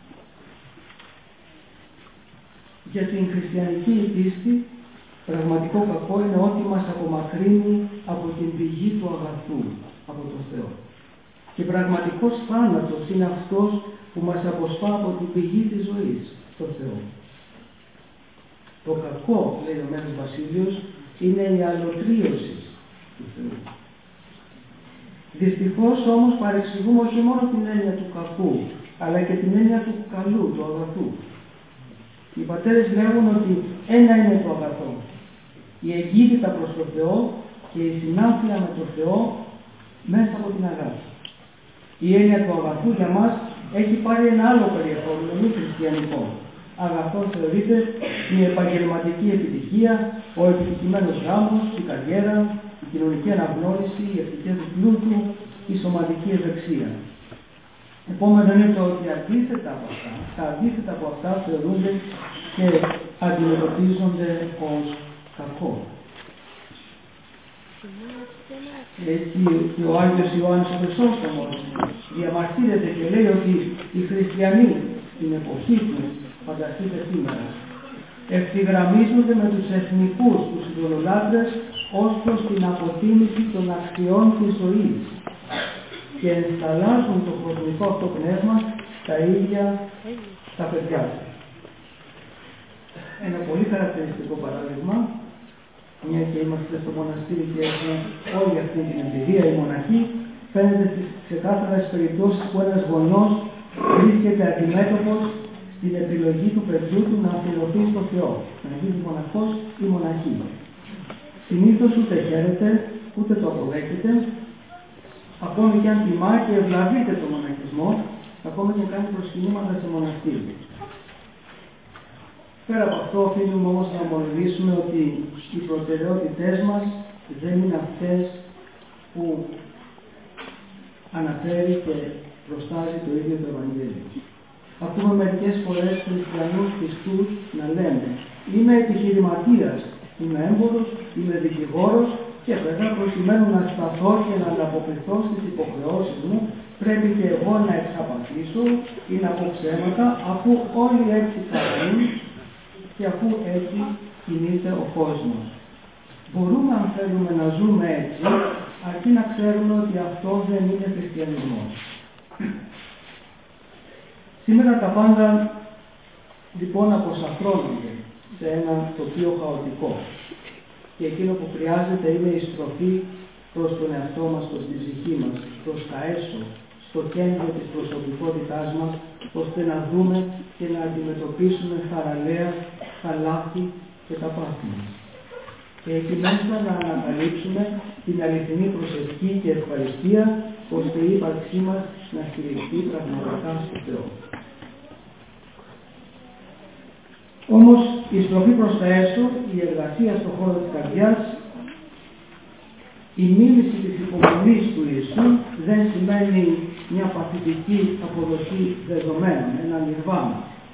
Για την χριστιανική πίστη, πραγματικό κακό είναι ό,τι μας απομακρύνει από την πηγή του αγαθού, από τον Θεό. Και πραγματικός θάνατος είναι αυτός που μας αποσπά από την πηγή της ζωής, τον Θεό. Το κακό, λέει ο Μέγας Βασίλειος, είναι η αλωτρίωση του Θεού. Δυστυχώς όμως παρεξηγούμε όχι μόνο την έννοια του κακού, αλλά και την έννοια του καλού, του αγαθού. Οι πατέρες λέγουν ότι ένα είναι το αγαθό, η εγκύτητα προς τον Θεό και η συνάφεια με τον Θεό μέσα από την αγάπη. Η έννοια του αγαθού για μας έχει πάρει ένα άλλο περιεχόμενο, μη χριστιανικό. Αγαθό θεωρείται η επαγγελματική επιτυχία, ο επιτυχημένος γάμος, η καριέρα, η κοινωνική αναγνώριση, οι ευτυχίες του πλούτου, η σωματική ευεξία. Επόμενο είναι το ότι αντίθετα από αυτά, τα αντίθετα από αυτά θεωρούνται και αντιμετωπίζονται ως κακό. Έτσι και ο Άγιος Ιωάννης ο Χρυσόστομος διαμαρτύρεται και λέει ότι οι χριστιανοί στην εποχή του, φανταστείτε σήμερα, ευθυγραμμίζονται με τους εθνικούς, τους ειδωλολάτρες, ως προς την αποτίμηση των αξιών της ζωής και ενσταλλάζουν το κοσμικό αυτό πνεύμα στα ίδια τα παιδιά του. Ένα πολύ χαρακτηριστικό παράδειγμα, μια και είμαστε στο μοναστήρι και έχουμε όλη αυτή την εμπειρία, οι μοναχοί, φαίνεται στις ξεκάθαρες περιπτώσεις που ένας γονιός βρίσκεται αντιμέτωπος στην επιλογή του παιδιού του να αφιερωθεί στο Θεό, να γίνει μοναχός ή μοναχή. Συνήθως ούτε χαίρεται, ούτε το αποδέχεται, από ακόμη και αν τιμά και ευλαβείται το μοναχισμό, ακόμη και κάνει προσκυνήματα σε μοναστήρια. Πέρα από αυτό, οφείλουμε όμως να ομολογήσουμε ότι οι προτεραιότητές μας δεν είναι αυτές που αναφέρει και προστάζει το ίδιο το Ευαγγέλιο. Ακούμε μερικές φορές χριστιανούς πιστούς να λένε «Είμαι επιχειρηματίας, είμαι έμπορος, είμαι δικηγόρος και βέβαια προκειμένου να σταθώ και να ανταποκριθώ στις υποχρεώσεις μου, πρέπει και εγώ να εξαπατήσω ή να πω ψέματα, αφού όλοι έτσι κάνουν και αφού έτσι κινείται ο κόσμος». Μπορούμε, αν θέλουμε, να ζούμε έτσι, αρκεί να ξέρουμε ότι αυτό δεν είναι χριστιανισμός. Σήμερα τα πάντα λοιπόν αποσαφρώνονται σε ένα τοπίο χαοτικό και εκείνο που χρειάζεται είναι η στροφή προς τον εαυτό μας, προς την ψυχή μας, προς τα έσω, στο κέντρο της προσωπικότητάς μας, ώστε να δούμε και να αντιμετωπίσουμε θαραλέα τα λάθη και τα πάθη μας. Και εκεί μέσα να ανακαλύψουμε την αληθινή προσευχή και ευχαριστία, ώστε η ύπαρξή μας να στηριχθεί πραγματικά στο Θεό. Όμως η στροφή προς τα έσω, η εργασία στον χώρο της καρδιάς, η μίληση της υπομονής του Ιησού δεν σημαίνει μια παθητική αποδοχή δεδομένων, ένα νιρβάνα.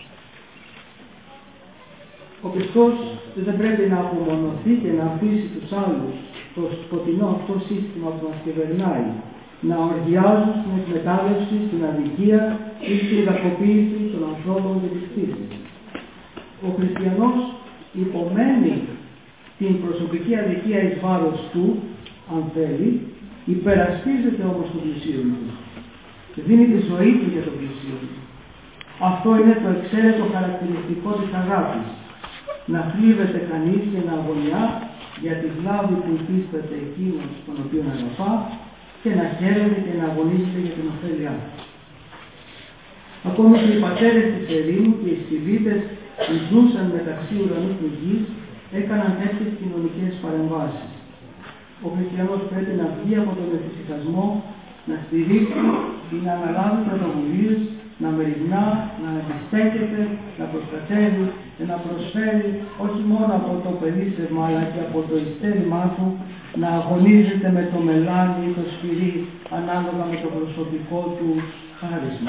Ο πιστός δεν πρέπει να απομονωθεί και να αφήσει τους άλλους το σκοτεινό αυτό σύστημα που μας κυβερνάει, να οργιάζουν στην εκμετάλλευση, στην αδικία ή στην κακοποίηση των ανθρώπων και της φύσης. Ο χριστιανός υπομένει την προσωπική αδικία εις βάρος του, αν θέλει, υπερασπίζεται όμως τον πλησίον του. Δίνει τη ζωή του για τον πλησίον του. Αυτό είναι το εξαίρετο χαρακτηριστικό της αγάπης. Να θλίβεται κανείς και να αγωνιά για τη βλάβη που υφίσταται εκείνος τον οποίο αγαπά και να χαίρεται και να αγωνίζεται για την ωφέλειά του. Ακόμη και οι πατέρες της ερήμου και οι Σιβήτες που ζούσαν μεταξύ ουρανού και γης έκαναν τέτοιες κοινωνικές παρεμβάσεις. Ο χριστιανός πρέπει να βγει από τον εφησυχασμό, να στηρίξει ή να αναλάβει πρωτοβουλίες, να μεριμνά, να αντιστέκεται, να προστατεύει και να προσφέρει όχι μόνο από το περίσσευμα αλλά και από το ιστέρημά του, να αγωνίζεται με το μελάνι ή το σφυρί ανάλογα με το προσωπικό του χάρισμα.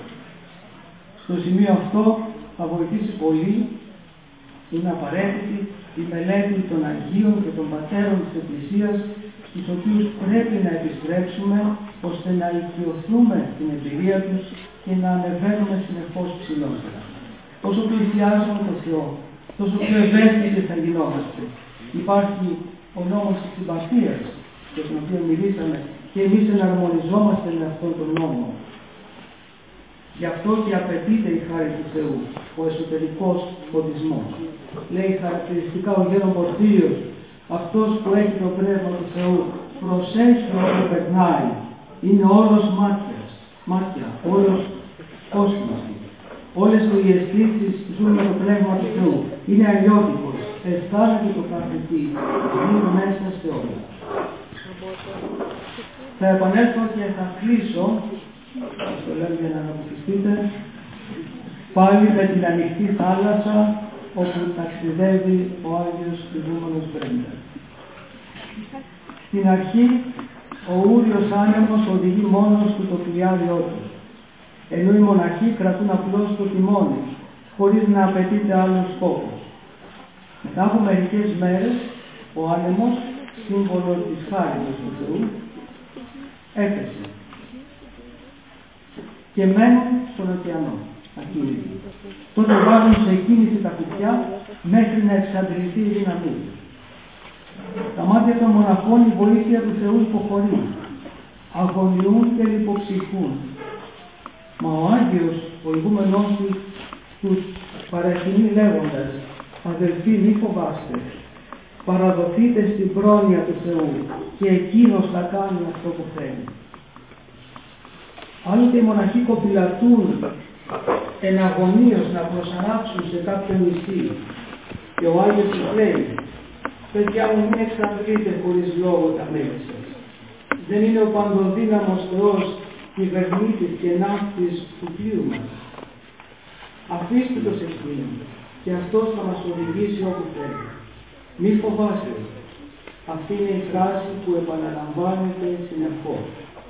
Στο σημείο αυτό θα βοηθήσει πολύ, είναι απαραίτητη η μελέτη των Αγίων και των Πατέρων της Εκκλησίας, στους οποίους πρέπει να επιστρέψουμε ώστε να οικειωθούμε την εμπειρία τους και να ανεβαίνουμε συνεχώς ψηλότερα. Όσο πλησιάζουμε τον Θεό, τόσο πιο ευαίσθητοι θα γινόμαστε. Υπάρχει ο νόμος της συμπαθίας, για τον οποίο μιλήσαμε, και εμείς εναρμονιζόμαστε με αυτόν τον νόμο. Γι' αυτό και απαιτείται η χάρη του Θεού, ο εσωτερικός φωτισμός. Λέει χαρακτηριστικά ο γέρον Πορφύριος, αυτός που έχει το πνεύμα του Θεού προσέχει όσο περνάει, είναι όλος μάτιας, μάτια, όλος κόσμαση. Όλες οι αισθήσεις ζουν με το πνεύμα του Θεού. Είναι αλλιώτικος, αισθάνεται το κάθε τι, είναι μέσα σε όλα. Θα επανέλθω και θα κλείσω, σας το λέω για να αναποφυστείτε, πάλι με την ανοιχτή θάλασσα όπου ταξιδεύει ο Άγιος Ιδούμενος Μπρέντερ. Στην αρχή ο ούριος άνεμος οδηγεί μόνος του το πλοιάριό του, ενώ οι μοναχοί κρατούν απλώς το τιμόνι, χωρίς να απαιτείται άλλος σκόπος. Μετά από μερικές μέρες, ο άνεμος, σύμβολο της χάριτος του Θεού, έπεσε και μένουν στον ωκεανό, ακίνητοι. Τότε βάζουν σε κίνηση τα κουτιά μέχρι να εξαντληθεί η δύναμή του. Τα μάτια των μοναχών η βοήθεια του Θεού υποχωρεί, αγωνιούν και λιποψυχούν. Μα ο Άγιος, ο ηγούμενός τους, τους παρακινεί λέγοντας, αδελφοί μη φοβάστε, παραδοθείτε στην πρόνοια του Θεού και Εκείνος θα κάνει αυτό που θέλει. Άλλοτε οι μοναχοί κοπηλατούν εναγωνίως να προσαράξουν σε κάποιο νησί και ο Άγιος τους λέει, παιδιά μου μην εξαντλείτε χωρίς λόγο τα μέλη σας. Δεν είναι ο παντοδύναμος Θεός κυβερνήτης και ναύτης του πλοίου μας. Αφήστε το σε εκείνον και αυτός θα μας οδηγήσει όπου θέλει. Μη φοβάσαι. Αυτή είναι η φράση που επαναλαμβάνεται συνεχώς.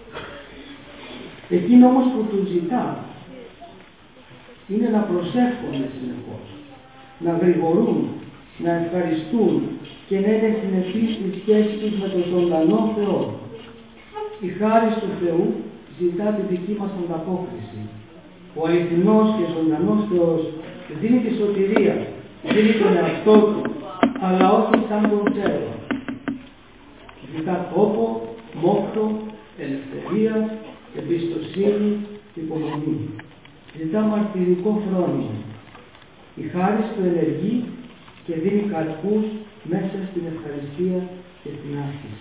Εκείνο όμως που του ζητά είναι να προσεύχονται συνεχώς, να γρηγορούν, να ευχαριστούν και να είναι συνεπείς στη σχέση τους με τον ζωντανό Θεό. Η χάρις του Θεού ζητά τη δική μας ανταπόκριση. Ο αληθινός και ζωντανός Θεός δίνει τη σωτηρία, δίνει τον εαυτό του, αλλά όχι σαν τον ξέρω. Ζητά τόπο, μόχθο, ελευθερία, εμπιστοσύνη, υπομονή. Ζητά μαρτυρικό φρόνημα. Η χάρις του ενεργεί και δίνει καρπούς μέσα στην ευχαριστία και στην άσκηση.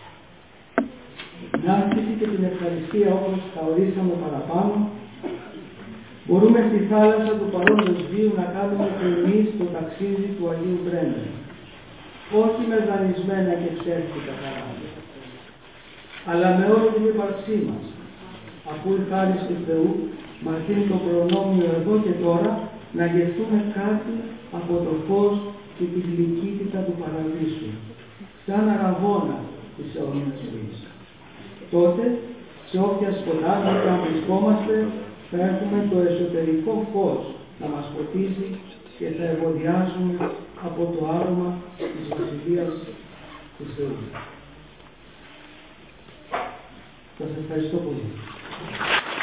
Την άσκηση και την ευχαριστία, όπως τα ορίσαμε παραπάνω, μπορούμε στη θάλασσα του παρόντος βίου να κάνουμε και εμείς το ταξίδι του Αγίου Μπρέντερ, όχι με δανεισμένα και ψεύτικα καράβια, αλλά με όλη την ύπαρξή μας, αφού η χάρις του Θεού μας δίνει το προνόμιο εδώ και τώρα να γευτούμε κάτι από το φως και τη γλυκύτητα του παραδείσου, σαν αραβόνα της αιώνιας ζωής. Τότε, σε όποια σκοτάδια και αν βρισκόμαστε, θα έχουμε το εσωτερικό φως να μας φωτίζει και θα ευωδιάζουμε από το άρωμα της Βασιλείας του Θεού. Σας ευχαριστώ πολύ.